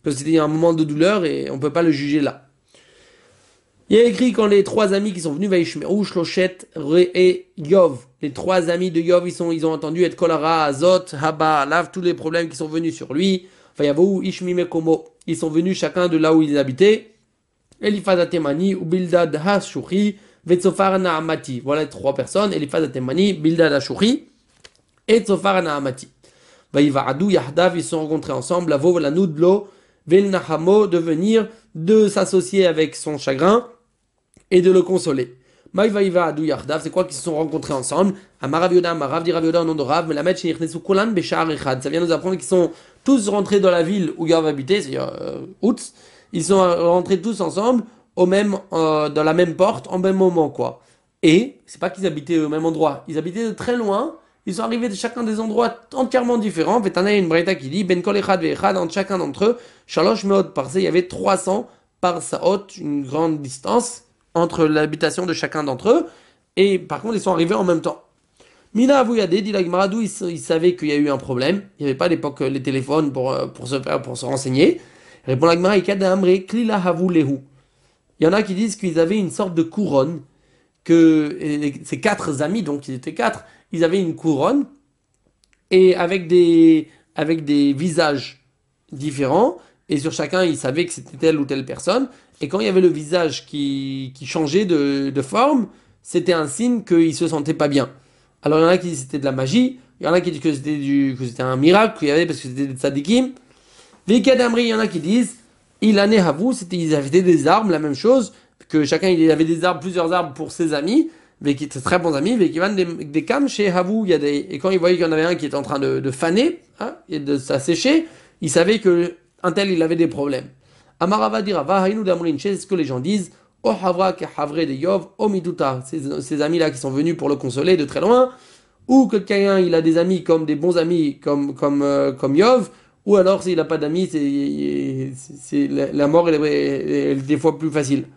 que c'était un moment de douleur et on peut pas le juger là. Il y a écrit quand les trois amis qui sont venus, Vaishmeru, Shloshet, Re et Yov, les trois amis de Yov, ils, sont, ils ont entendu être Kolara, Azot, Haba, Lav, tous les problèmes qui sont venus sur lui. Vayavou, Ishmime Komo, ils sont venus chacun de là où ils habitaient. Eliphaz Atemani, ou Bildad Hashuri, Vetsofar Naamati. Voilà les trois personnes, Eliphaz Atemani, Bildad Hashuri et Tsofar Naamati. Vaïvaadou, Yahdav, ils se sont rencontrés ensemble, la Vov, la Noudlo, Velnahamo, de venir, de s'associer avec son chagrin et de le consoler. Maïvaïvaadou, Yahdav, c'est quoi qu'ils se sont rencontrés ensemble? Amarav Yoda, Amarav di Rav Yoda, au nom de Rav, mais la Met Sheikhnesu Kulan, Beshar Echad. Ça vient nous apprendre qu'ils sont tous rentrés dans la ville où Yav habitait, c'est-à-dire euh, Outz. Ils sont rentrés tous ensemble, au même, euh, dans la même porte, en même moment, quoi. Et, c'est pas qu'ils habitaient au même endroit, ils habitaient de très loin. Ils sont arrivés de chacun des endroits entièrement différents. Vetana, il y a une braïta qui dit Ben kol echad ve'echad, entre chacun d'entre eux, shalosh meod parseh, il y avait trois cents parsaot, une grande distance entre l'habitation de chacun d'entre eux. Et par contre, ils sont arrivés en même temps. Mina avouyade, dit la Gemara, d'où ils savaient qu'il y a eu un problème. Il n'y avait pas à l'époque les téléphones pour, pour, se, faire, pour se renseigner. Répond la Gemara, ikad amre klila havu lehu. Il y en a qui disent qu'ils avaient une sorte de couronne, que ces quatre amis, donc ils étaient quatre, ils avaient une couronne et avec des, avec des visages différents, et sur chacun ils savaient que c'était telle ou telle personne, et quand il y avait le visage qui, qui changeait de, de forme, c'était un signe qu'ils se sentaient pas bien. Alors il y en a qui disent que c'était de la magie, il y en a qui disent que c'était, du, que c'était un miracle qu'il y avait parce que c'était des tzadikim. Les kadamri, il y en a qui disent il a né à vous, c'était, ils avaient des armes, la même chose, que chacun il avait des arbres, plusieurs arbres pour ses amis, mais qui étaient très bons amis, mais qui vendent des, des cams chez Havou, il y a des, et quand il voyait qu'il y en avait un qui était en train de, de faner, hein, et de s'assécher, il savait que un tel il avait des problèmes. Amarava dirava, haïnou damrin, c'est ce que les gens disent, oh havra ke havre de Yov, oh miduta, ces, ces amis là qui sont venus pour le consoler de très loin, ou que quelqu'un il a des amis comme des bons amis comme, comme, euh, comme Yov, ou alors s'il n'a pas d'amis, c'est, c'est, c'est, la mort elle est, elle est des fois plus facile.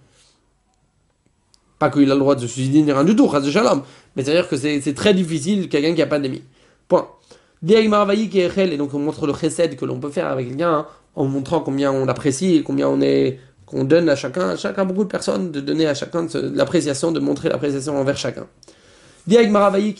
Pas qu'il a le droit de se suicider ni rien du tout, mais c'est-à-dire que c'est, c'est très difficile quelqu'un qui n'a pas d'amis. Point. Et donc on montre le chesed que l'on peut faire avec quelqu'un hein, en montrant combien on l'apprécie et combien on est, qu'on donne à chacun, à chacun beaucoup de personnes, de donner à chacun de, de l'appréciation, de montrer l'appréciation envers chacun. Il y a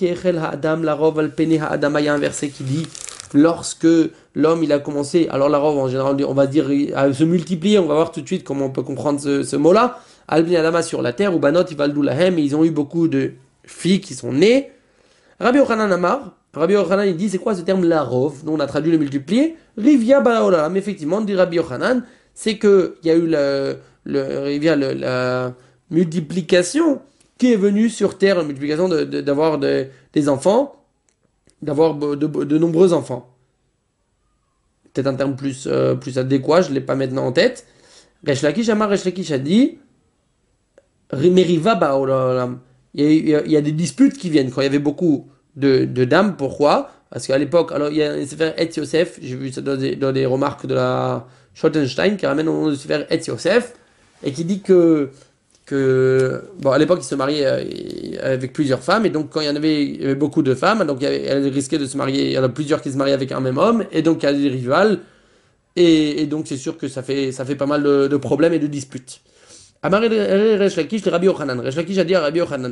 un verset qui dit lorsque l'homme il a commencé, alors la robe en général on va dire à se multiplier, on va voir tout de suite comment on peut comprendre ce, ce mot-là. Albni Adama sur la terre, ou Banot Ivaldou Lahem, et ils ont eu beaucoup de filles qui sont nées. Rabbi Yochanan Amar, Rabbi Yochanan il dit c'est quoi ce terme la rov, nous on a traduit le multiplier, Rivia Balaolam, effectivement, dit Rabbi Yochanan, c'est qu'il y a eu le, le, Rivia, le, la multiplication qui est venue sur terre, la multiplication de, de, d'avoir de, des enfants, d'avoir de, de, de nombreux enfants. Peut-être un terme plus, euh, plus adéquat, je ne l'ai pas maintenant en tête. Resh Lakish Amar, Resh Lakish a dit Meriva Baolam. Il y, a, il y a des disputes qui viennent quand il y avait beaucoup de, de dames. Pourquoi? Parce qu'à l'époque, alors il y a un Sefer Et Yosef, j'ai vu ça dans des, dans des remarques de la Schottenstein qui ramène au nom du Sefer Et Yosef et qui dit que, que bon, à l'époque il se mariait avec plusieurs femmes et donc quand il y en avait, il y avait beaucoup de femmes, donc il y avait, elle risquait de se marier, il y en a plusieurs qui se mariaient avec un même homme et donc il y a des rivales et, et donc c'est sûr que ça fait, ça fait pas mal de, de problèmes et de disputes. Amar Resh Lakish, le Rabbi Yochanan. Resh Lakish a dit à Rabbi Yochanan.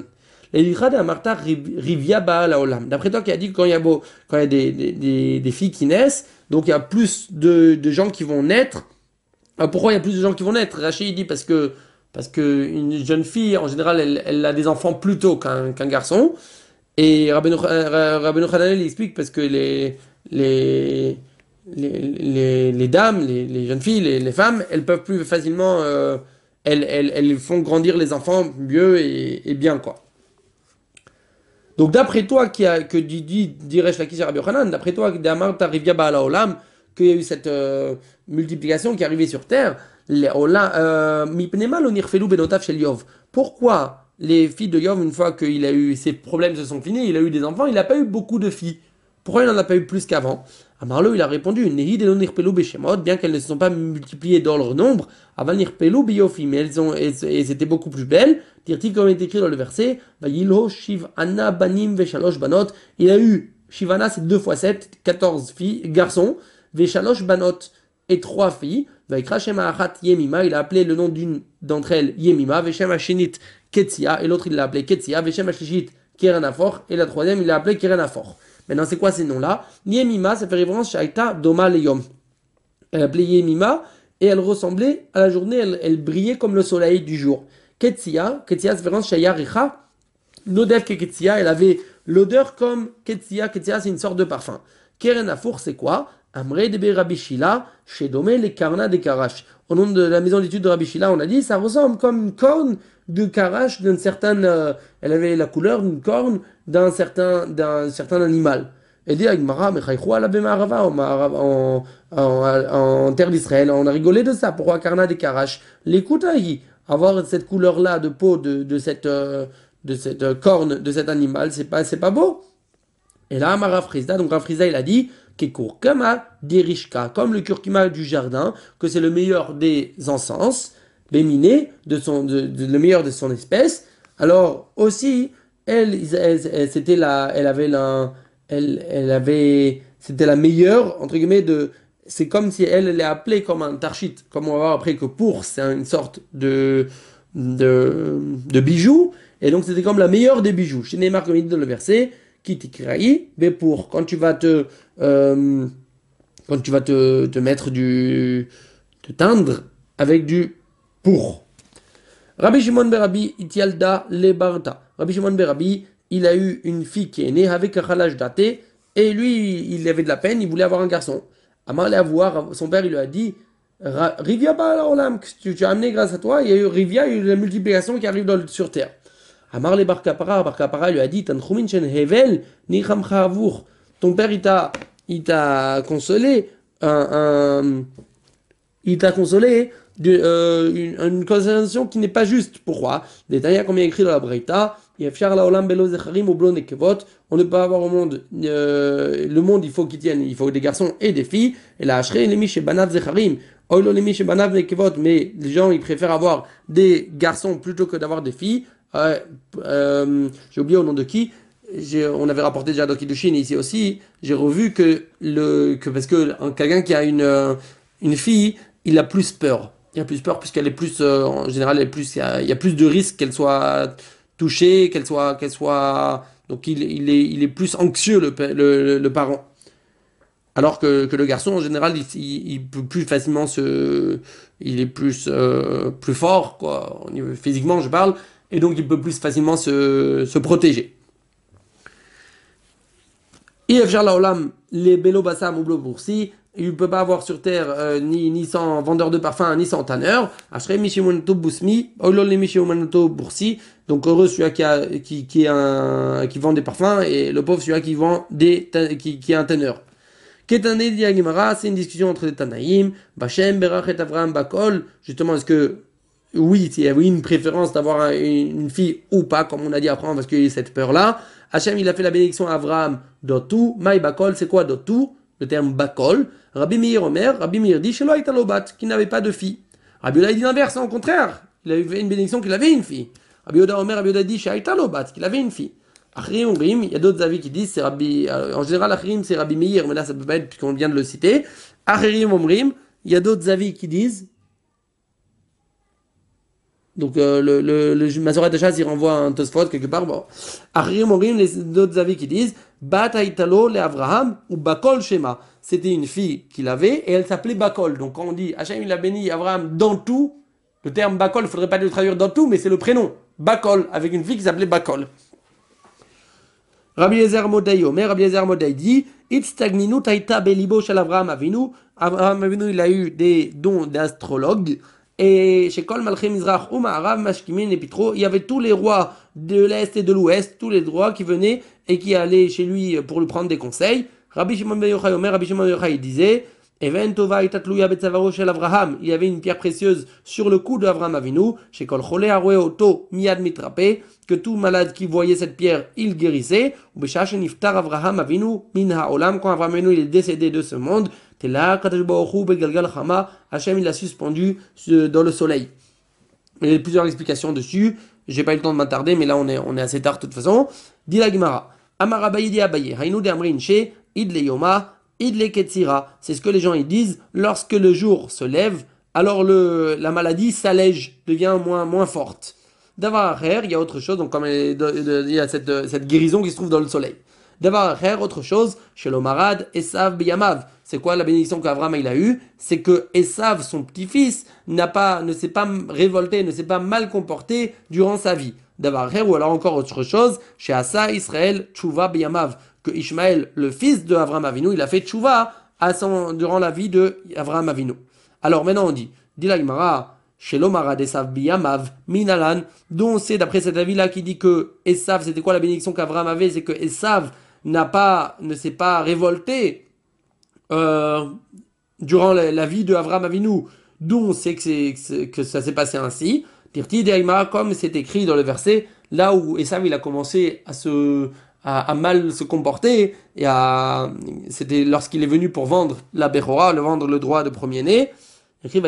D'après toi qui a dit que quand il y a, beau, quand il y a des, des, des filles qui naissent, donc il y a plus de, de gens qui vont naître. Alors pourquoi il y a plus de gens qui vont naître? Rachid dit parce que parce que une jeune fille en général elle, elle a des enfants plus tôt qu'un, qu'un garçon. Et Rabbi Yochanan il explique parce que les les les, les, les dames, les, les jeunes filles, les, les femmes, elles peuvent plus facilement euh, Elles, elles, elles font grandir les enfants mieux et, et bien, quoi. Donc, d'après toi, qui a, que dit Diresh Lakish Rabbi Yochanan, d'après toi, d'Amar Tarivia Ba'ala Olam, qu'il y a eu cette euh, multiplication qui est arrivée sur terre, pourquoi les filles de Yov, une fois qu'il a eu ses problèmes se sont finis, il a eu des enfants, il n'a pas eu beaucoup de filles. Pourquoi il n'en a pas eu plus qu'avant? Amarlo, il a répondu, bien qu'elles ne se sont pas multipliées dans leur nombre, mais elles ont, et, et c'était beaucoup plus belles. Dirti comme est écrit dans le verset, il a eu Shivana, c'est deux fois sept, quatorze filles, garçons, Veshalosh banot, et trois filles. Vaikra Shema Achat Yemima, il a appelé le nom d'une d'entre elles Yemima, Veshem Hashinit Ketsia, et l'autre il l'a appelé Ketsia, Veshem Hashishit Kerenafor, et la troisième il l'a appelé Kerenafor. Maintenant c'est quoi ces noms-là? Yemima, ça fait référence à Shaita Doma Leyom. Elle appelait Yemima, et elle ressemblait à la journée, elle, elle brillait comme le soleil du jour. Ketsia, Ketsia, c'est référence à Yaricha, Nodev Ketsia, elle avait l'odeur comme Ketsia, Ketsia c'est une sorte de parfum. Kerenafor, c'est quoi? Amre de Rabbi Shila, chez Domé les Karna des Karash. Au nom de la maison d'études de Rabbi Shila, on a dit ça ressemble comme une corne de Karash d'une certaine. Euh, elle avait la couleur d'une corne d'un certain, d'un certain animal. Et dit Agmara, en, en, en terre d'Israël, on a rigolé de ça. Pourquoi Karna des Karash? L'écoutaï, avoir cette couleur-là de peau de, de cette, euh, de cette euh, corne de cet animal, c'est pas, c'est pas beau. Et là, Amara Frisda, donc Rafrizda, il a dit Kekurkama dirishka, comme le curcuma du jardin, que c'est le meilleur des encens, béminé, de son, de, de, le meilleur de son espèce. Alors aussi, elle, elle, elle c'était la, elle avait la, elle, elle avait, c'était la meilleure entre guillemets de. C'est comme si elle, elle est appelée comme un tarchit, comme on va voir après que pour, c'est une sorte de, de, de bijou, et donc c'était comme la meilleure des bijoux. Chez Neymar, comme il dit dans le verset. Qui t'écrit, mais pour quand tu vas te euh, quand tu vas te, te mettre du te teindre avec du pour. Rabbi Shimon Berabi itialda le barta. Rabbi Shimon Berabi, il a eu une fille qui est née avec un khalaj daté et lui il avait de la peine, il voulait avoir un garçon. Amar allait avoir son père, il lui a dit Rivia ba olam, que tu, tu as amené grâce à toi, il y a eu Rivia, il y a eu la multiplication qui arrive dans, sur terre. Amar le Bar Kapara, Bar Kapara lui a dit Tanchumin shen hevel ni chamcha avour. Ton père il t'a il t'a consolé un, un il t'a consolé de, euh, une, une consolation qui n'est pas juste. Pourquoi? Détaillé comme il y a écrit dans la Breita, on ne peut pas avoir au monde euh, le monde il faut qu'il tienne, il faut des garçons et des filles. Et la hachrei lemi shebanav zecharim oilo lemi shebanav nekevot, mais les gens ils préfèrent avoir des garçons plutôt que d'avoir des filles. Euh, euh, j'ai oublié au nom de qui. J'ai, on avait rapporté déjà dans Kiddushin ici aussi. J'ai revu que le que parce que quelqu'un qui a une euh, une fille, il a plus peur. Il a plus peur puisqu'elle est plus euh, en général, elle est plus il y a, il y a plus de risques qu'elle soit touchée, qu'elle soit qu'elle soit donc il, il est il est plus anxieux le le, le parent. Alors que, que le garçon en général il, il, il peut plus facilement se il est plus euh, plus fort quoi, physiquement je parle. Et donc il peut plus facilement se, se protéger. Il ne peut pas avoir sur terre euh, ni, ni sans vendeur de parfum, ni sans tanneur. Donc heureux celui qui, a, qui, qui, un, qui vend des parfums, et le pauvre celui qui vend des qui, qui est un tanneur. Ketane di Agimara, c'est une discussion entre les Tanaïm. Bachem, Berach et Avram Bakol. Justement, est-ce que oui, il y a oui, une préférence d'avoir une, une fille ou pas, comme on a dit après, parce qu'il y a cette peur-là. Hachem, il a fait la bénédiction à Avraham d'Otu. Maï Bakol, c'est quoi d'Otu? Le terme Bakol. Rabbi Meir Omer, Rabbi Meir dit Shelo Aitalobat, qui n'avait pas de fille. Rabbi Oda dit l'inverse, au contraire. Il a eu une bénédiction qu'il avait une fille. Rabbi Oda Omer, Rabbi Oda dit Shaitalobat, qu'il avait une fille. Achrim Omrim, il y a d'autres avis qui disent, c'est Rabbi, en général, Achrim, c'est Rabbi Meir, mais là, ça peut pas être, puisqu'on vient de le citer. Achrim Omrim, il y a d'autres avis qui disent, donc euh, le, le, le Masoret de Chasse, il renvoie un Tosfot quelque part. Bon. Achrim Omrim, les d'autres avis qui disent, Bat Haïtalo le Avraham ou Bakol Shema. C'était une fille qu'il avait et elle s'appelait Bakol. Donc quand on dit Hachem il a béni Avraham dans tout, le terme Bakol, il ne faudrait pas le traduire dans tout, mais c'est le prénom. Bakol, avec une fille qui s'appelait Bakol. Rabbi Eliezer Modei Omer, Rabbi Eliezer Modei dit Itztagninu taïta belibo shel Avraham Avinu. Avraham Avinu, il a eu des dons d'astrologue. Et chez Kol Malchei Mizrach ou Ma'arav Mashkimin et Pitro, il y avait tous les rois de l'Est et de l'Ouest, tous les rois qui venaient et qui allaient chez lui pour lui prendre des conseils. Rabbi Shimon ben Yochai Omer, Rabbi Shimon ben Yochai disait Even tova itatluya betzavaro shel Avraham. Il y avait une pierre précieuse sur le cou d'Avraham Avinu. Chez Kol Chole Aroe Oto Miad Mitrape, que tout malade qui voyait cette pierre, il guérissait. Ou Beshash Niftar Avraham Avinu Min Ha'olam, quand Avraham Avinu il est décédé de ce monde. Tela Kadosh Baruch Hu begalgal chama, Hachem il l'a suspendu dans le soleil. Il y a plusieurs explications dessus. J'ai pas eu le temps de m'attarder, mais là on est on est assez tard de toute façon. Dit la Gemara. Amar Abaye di Abaye. Haynu de Amrin she Id le Yoma Idle Ketsira, c'est ce que les gens ils disent, lorsque le jour se lève, alors le, la maladie s'allège, devient moins, moins forte. D'avoir il y a autre chose, donc comme il y a cette, cette guérison qui se trouve dans le soleil. D'avoir autre chose, chez l'Omarad, Esav Biyamav. C'est quoi la bénédiction qu'Abraham il a eue? C'est que Esav, son petit-fils, n'a pas, ne s'est pas révolté, ne s'est pas mal comporté durant sa vie. D'avoir ou alors encore autre chose, chez Asa, Israël, Tchouva Biyamav. Que Ishmaël, le fils de Avraham Avinu, il a fait Tchouva à son, durant la vie de Avraham Avinu. Alors maintenant on dit, dit la Gemara, chez l'Omarad Esav Biyamav, Minalan, dont on sait d'après cet avis-là qui dit que Esav, c'était quoi la bénédiction qu'Avraham avait? C'est que Esav n'a pas, ne s'est pas révolté euh, durant la, la vie de Avraham Avinu, d'où on sait que, c'est, que ça s'est passé ainsi. Tirti Deima, comme c'est écrit dans le verset, là où Esav il a commencé à se, à, à mal se comporter, et à, c'était lorsqu'il est venu pour vendre la Bechora, le vendre le droit de premier-né. Il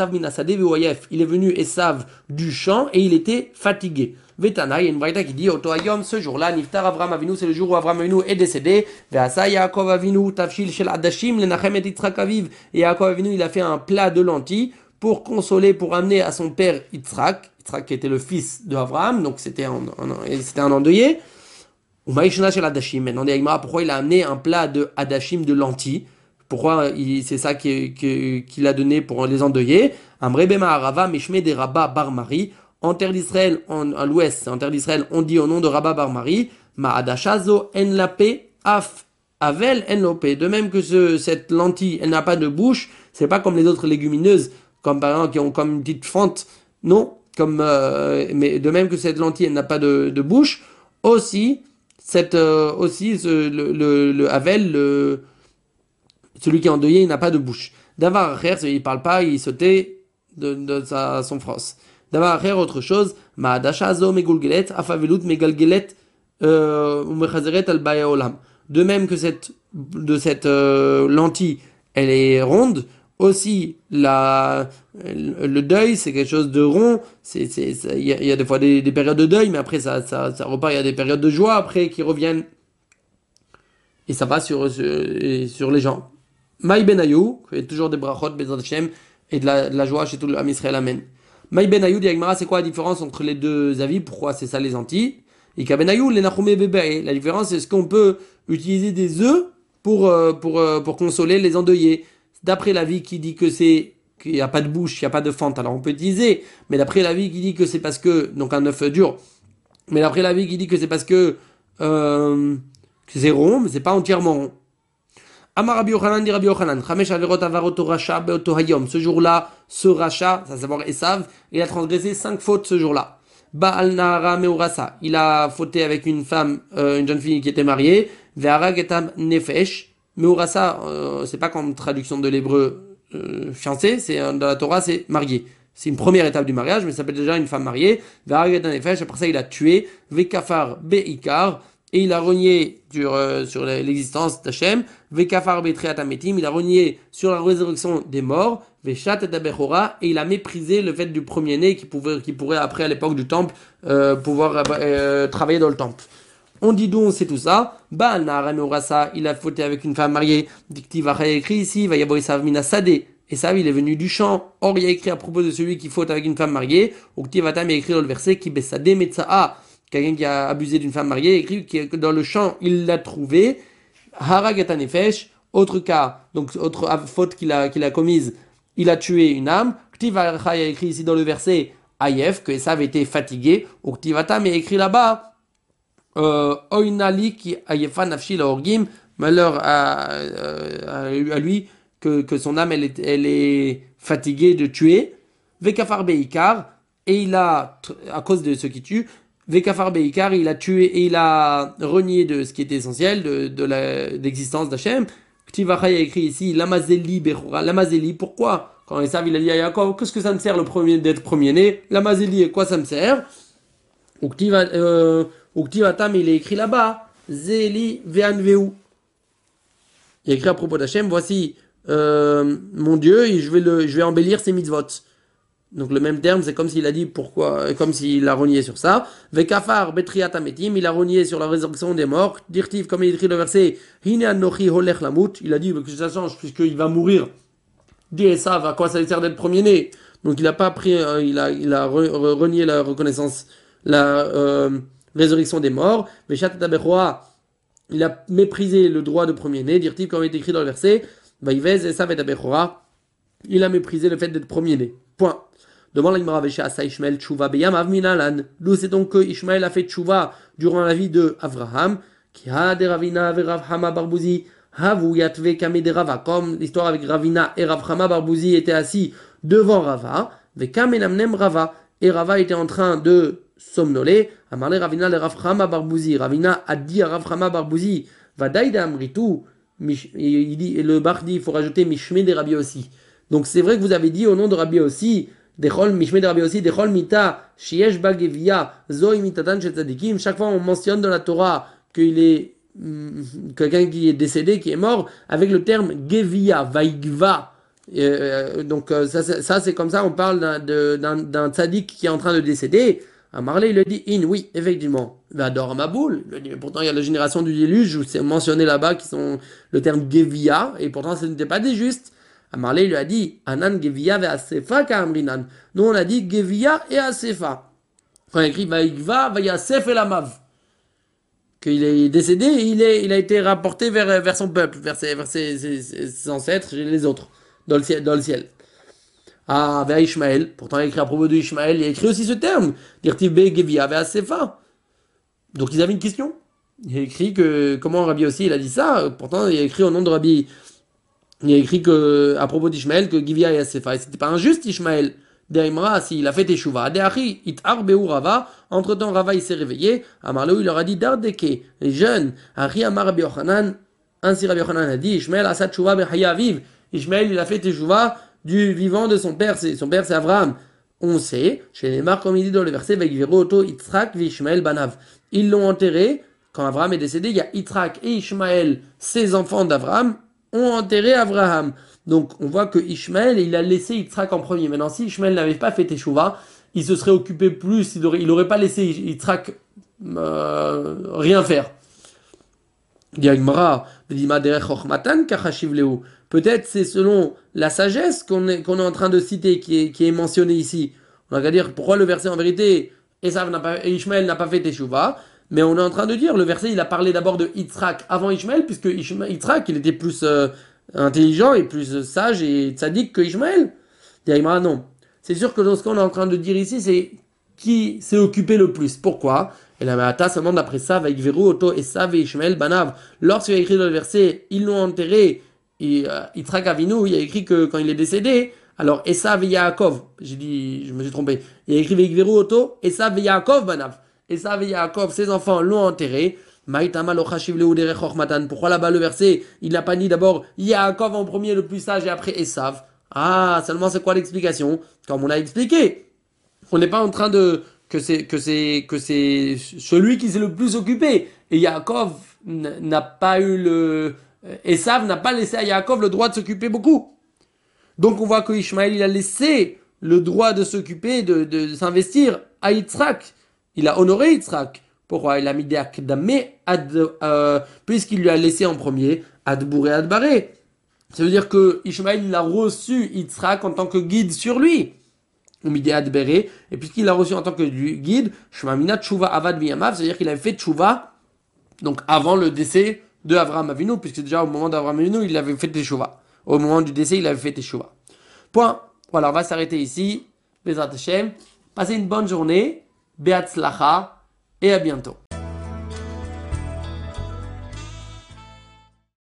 est venu Esav du champ et il était fatigué. Vetana, il y a une braïta qui dit Otoayom, ce jour-là, Niftar Avraham Avinu, c'est le jour où Avraham Avinu est décédé. Veasa Yaakov Avinu, Tafshil Shel Adashim, Lenachem et Yitzhak Aviv. Et Yaakov Avinu, il a fait un plat de lentilles pour consoler, pour amener à son père Yitzhak, Yitzhak qui était le fils de Avraham, donc c'était un, un, c'était un endeuillé. Ou Maïshna Shel Adashim. Maintenant, pourquoi il a amené un plat de Adashim, de lentilles? Pourquoi il, c'est ça qu'il, qu'il a donné pour les endeuiller? Amrebema Arava, Mishme de Rabba Bar-Mari. En terre d'Israël, en, à l'ouest, en terre d'Israël, on dit au nom de Rabba Bar-Mari, Ma'adashazo en lapé, af, avel en lopé. De même que ce, cette lentille, elle n'a pas de bouche, c'est pas comme les autres légumineuses, comme par exemple qui ont comme une petite fente, non, comme, euh, mais de même que cette lentille, elle n'a pas de, de bouche, aussi, cette, euh, aussi, ce, le, le, le avel, le, celui qui est endeuillé, il n'a pas de bouche. D'avoir frère, il ne parle pas, il se tait de, de sa souffrance. D'avoir frère, autre chose, Ma'adashazo megulgelet, afavelut megalgelet, umechazeret al baya olam. De même que cette, de cette euh, lentille, elle est ronde, aussi la, le deuil, c'est quelque chose de rond. C'est, c'est, il y, y a des fois des, des périodes de deuil, mais après ça, ça, ça repart, il y a des périodes de joie après qui reviennent. Et ça va sur, sur, sur les gens. Maï Benayou, il y a toujours des brachot, Bezrat Hashem, et de la, de la joie chez tout l'Am Israël, Amen. Maï Benayou, dit Agmara, c'est quoi la différence entre les deux avis? Pourquoi c'est ça les Antilles? Et Kabenayou, les Nachumé Bébé. La différence, c'est ce qu'on peut utiliser des œufs pour, euh, pour, euh, pour consoler les endeuillés. D'après l'avis qui dit que c'est, qu'il n'y a pas de bouche, il n'y a pas de fente, alors on peut utiliser. Mais d'après l'avis qui dit que c'est parce que, donc un œuf dur. Mais d'après l'avis qui dit que c'est parce que, euh, que c'est rond, mais c'est pas entièrement rond. Amar Rabbi Yochanan dit Rabbi Yochanan, Chamesh averot avarot racha beoto hayom. Ce jour-là, ce racha, ça savoir Esav, il a transgressé cinq fautes ce jour-là. Baal nahara meurasa, il a fauté avec une femme, euh, une jeune fille qui était mariée. Ve'arag etam nefesh. Meurasa, euh, c'est pas comme traduction de l'hébreu euh, fiancé, c'est dans la Torah, c'est marié. C'est une première étape du mariage, mais ça s'appelle déjà une femme mariée. Ve'arag etam nefesh. Après ça, il a tué. Ve'kafar be'ikar. Et il a renié sur, euh, sur l'existence d'Hachem, Vekafar Betriat Ametim, il a renié sur la résurrection des morts, Veshat et Abechora, et il a méprisé le fait du premier-né qui, pouvait, qui pourrait, après, à l'époque du temple, euh, pouvoir euh, travailler dans le temple. On dit donc, c'est tout ça. Baal Nahara Meurasa, il a fauté avec une femme mariée. Dictiv a écrit ici, va y avoir Esav Mina Sadeh. Esav, il est venu du champ. Or, il y a écrit à propos de celui qui faute avec une femme mariée. Uktivatam, il a écrit dans le verset, Ki Bessadeh Metza'a. Quelqu'un qui a abusé d'une femme mariée, écrit que dans le champ, il l'a trouvé. Harag et Anefesh, autre cas, donc autre faute qu'il a, qu'il a commise, il a tué une âme. Ktiva a écrit ici dans le verset Ayef, que Esav était fatigué. Ou Ktivatam est écrit là-bas Oinali ki Ayefa Nafshi la Orgim, malheur à, à, à lui que, que son âme elle est, elle est fatiguée de tuer. Vekafar Beikar, et il a, à cause de ce qui tue, Vekafar Beikar, il a tué et il a renié de ce qui était essentiel, de, de la, d'existence d'Hachem. Ktivachai a écrit ici, Lamazeli Bechora, Lamazeli, pourquoi? Quand Esav il a dit à Yaakov, qu'est-ce que ça me sert le premier, d'être premier-né? Lamazeli, quoi ça me sert? Uktivatam, il est écrit là-bas, Zeli Veanveu. Il a écrit à propos d'Hachem, voici euh, mon Dieu, et je vais, le, je vais embellir ses mitzvot. Donc le même terme, c'est comme s'il a dit pourquoi, comme s'il a renié sur ça. Vekafar betriat ametim, il a renié sur la résurrection des morts. Dirtiv, comme il écrit le verset, Hine anochi holech lamut, il a dit que ça change puisqu'il va mourir. Dit Esav, à quoi ça sert d'être premier-né? Donc il a pas pris, euh, il a, il a re, re, renié la reconnaissance, la euh, résurrection des morts. Veshat tabechoa, il a méprisé le droit de premier-né. Dirtiv, comme il est écrit dans le verset, Vaivez Esav et tabechoa, il a méprisé le fait d'être premier-né. Point. Demande l'Agmara Vesha Asa Ishmael Tchouva Beyam Avminalan. D'où c'est donc que Ishmael a fait Tchouva durant la vie de Avraham. Qui a de Ravina avec Rav Hama Barbouzi. Havu Yatve Kame de Rava. Comme l'histoire avec Ravina et Rav Hama Barbouzi étaient assis devant Rava. Vekame Namnem Rava. Et Rava était en train de somnoler. Amarle Ravina le Rav Hama Barbouzi. Ravina a dit à Rav Hama Barbouzi, Vadaïda Amritu. Il dit, le Bach dit, il faut rajouter Mishme de Rabbi aussi. Donc c'est vrai que vous avez dit au nom de Rabbi aussi, Dechol Mishme de Rabbi aussi, Dechol Mita, Shiesh Bagevia, Zoï Mitatan Shetzadikim. Chaque fois on mentionne dans la Torah qu'il est hum, quelqu'un qui est décédé, qui est mort, avec le terme Gevia, Vaigva. Euh, donc euh, ça, ça c'est comme ça, on parle d'un, de, d'un, d'un tzadik qui est en train de décéder. À Marley, il le dit, in, oui, effectivement. Vador Maboul, il le dit, mais pourtant il y a la génération du déluge où c'est mentionné là-bas qui sont le terme Gevia, et pourtant ce n'était pas des justes. À Marley, il lui a dit, Anan Gevia ve Asefa Kamrinan. Nous on a dit Gevia et Asefa. Quand il écrit Vaigva, Vayasef el Amav. Qu'il est décédé, il, est, il a été rapporté vers, vers son peuple, vers ses, vers ses, ses, ses ancêtres et les autres, dans le ciel. Dans le ciel. Ah, vers Ishmaël. Pourtant, il a écrit à propos de Ishmaël, il a écrit aussi ce terme. Dirtiv be Gevia ve Asefa. Donc, ils avaient une question. Il a écrit que, comment Rabbi aussi, il a dit ça. Pourtant, il a écrit au nom de Rabbi. Il a écrit que, à propos d'Ishmaël, que Gevia et Asefa. Et c'était pas injuste, Ishmaël. Deimra, s'il a fait Teshuvah. Deachi, it arbeu Rava. Entre temps, Rava, il s'est réveillé. Amarlou, il leur a dit, Dardeke, les jeunes. Ari Amar Rabbi Yochanan. Ainsi, Rabbi Yochanan a dit, Ishmael a sa Teshuvah bechaya viv. Ishmaël, il a fait Teshuvah du vivant de son père. C'est, son père, c'est Abraham. On sait, chez les marques, comme il dit dans le verset, Vegvero Oto Yitzhak v'Ishmael banav. Ils l'ont enterré. Quand Abraham est décédé, il y a Yitzhak et Ishmaël, ses enfants d'Abraham, ont enterré Abraham. Donc, on voit que Ishmaël, il a laissé Yitzhak en premier. Maintenant, si Ishmaël n'avait pas fait Teshuvah, il se serait occupé plus, il aurait, il aurait pas laissé Yitzhak euh, rien faire. Peut-être c'est selon la sagesse qu'on est, qu'on est en train de citer, qui est, qui est mentionnée ici. On va dire pourquoi le verset en vérité, Esav n'a pas, Ishmaël n'a pas fait Teshuvah, mais on est en train de dire, le verset il a parlé d'abord de Yitzhak avant Ishmaël, puisque Ishmael, Yitzhak il était plus euh, intelligent et plus sage et tzaddik que Ishmaël. Dirima non. C'est sûr que ce qu'on est en train de dire ici, c'est qui s'est occupé le plus. Pourquoi? Et la Maata se demande après ça, avec Veru, Oto, Esav et Ishmael, Banav. Lorsqu'il a écrit dans le verset, ils l'ont enterré, et euh, Yitzhak Avinu, il a écrit que quand il est décédé, alors Esav et Yaakov, j'ai dit, je me suis trompé, il a écrit avec Veru, Oto, Esav et Yaakov, Banav. Esav et Yaakov, ses enfants l'ont enterré. Pourquoi là-bas le verset, il n'a pas dit d'abord Yaakov en premier le plus sage et après Esav? Ah, seulement c'est quoi l'explication? Comme on a expliqué, on n'est pas en train de que c'est que c'est que c'est celui qui s'est le plus occupé. Et Yaakov n'a pas eu le Esav n'a pas laissé à Yaakov le droit de s'occuper beaucoup. Donc on voit que Ishmaël il a laissé le droit de s'occuper de, de, de s'investir à Yitzhak. Il a honoré Yitzhak. Pourquoi? Il a mis des akdamé ad euh, puisqu'il lui a laissé en premier adbouré adbaré. Ça veut dire que Ishmaël il a reçu Yitzhak en tant que guide sur lui. Ou midé adbaré. Et puisqu'il l'a reçu en tant que guide, Shmamina tshuva avad biyamav, c'est-à-dire qu'il avait fait tshuva donc avant le décès de Avraham Avinu, puisque déjà au moment d'Avraham Avinu, il avait fait teshuva. Au moment du décès, il avait fait teshuva. Point. Voilà, on va s'arrêter ici. Bezrat Hashem. Passez une bonne journée. Beatzlacha. Et à bientôt.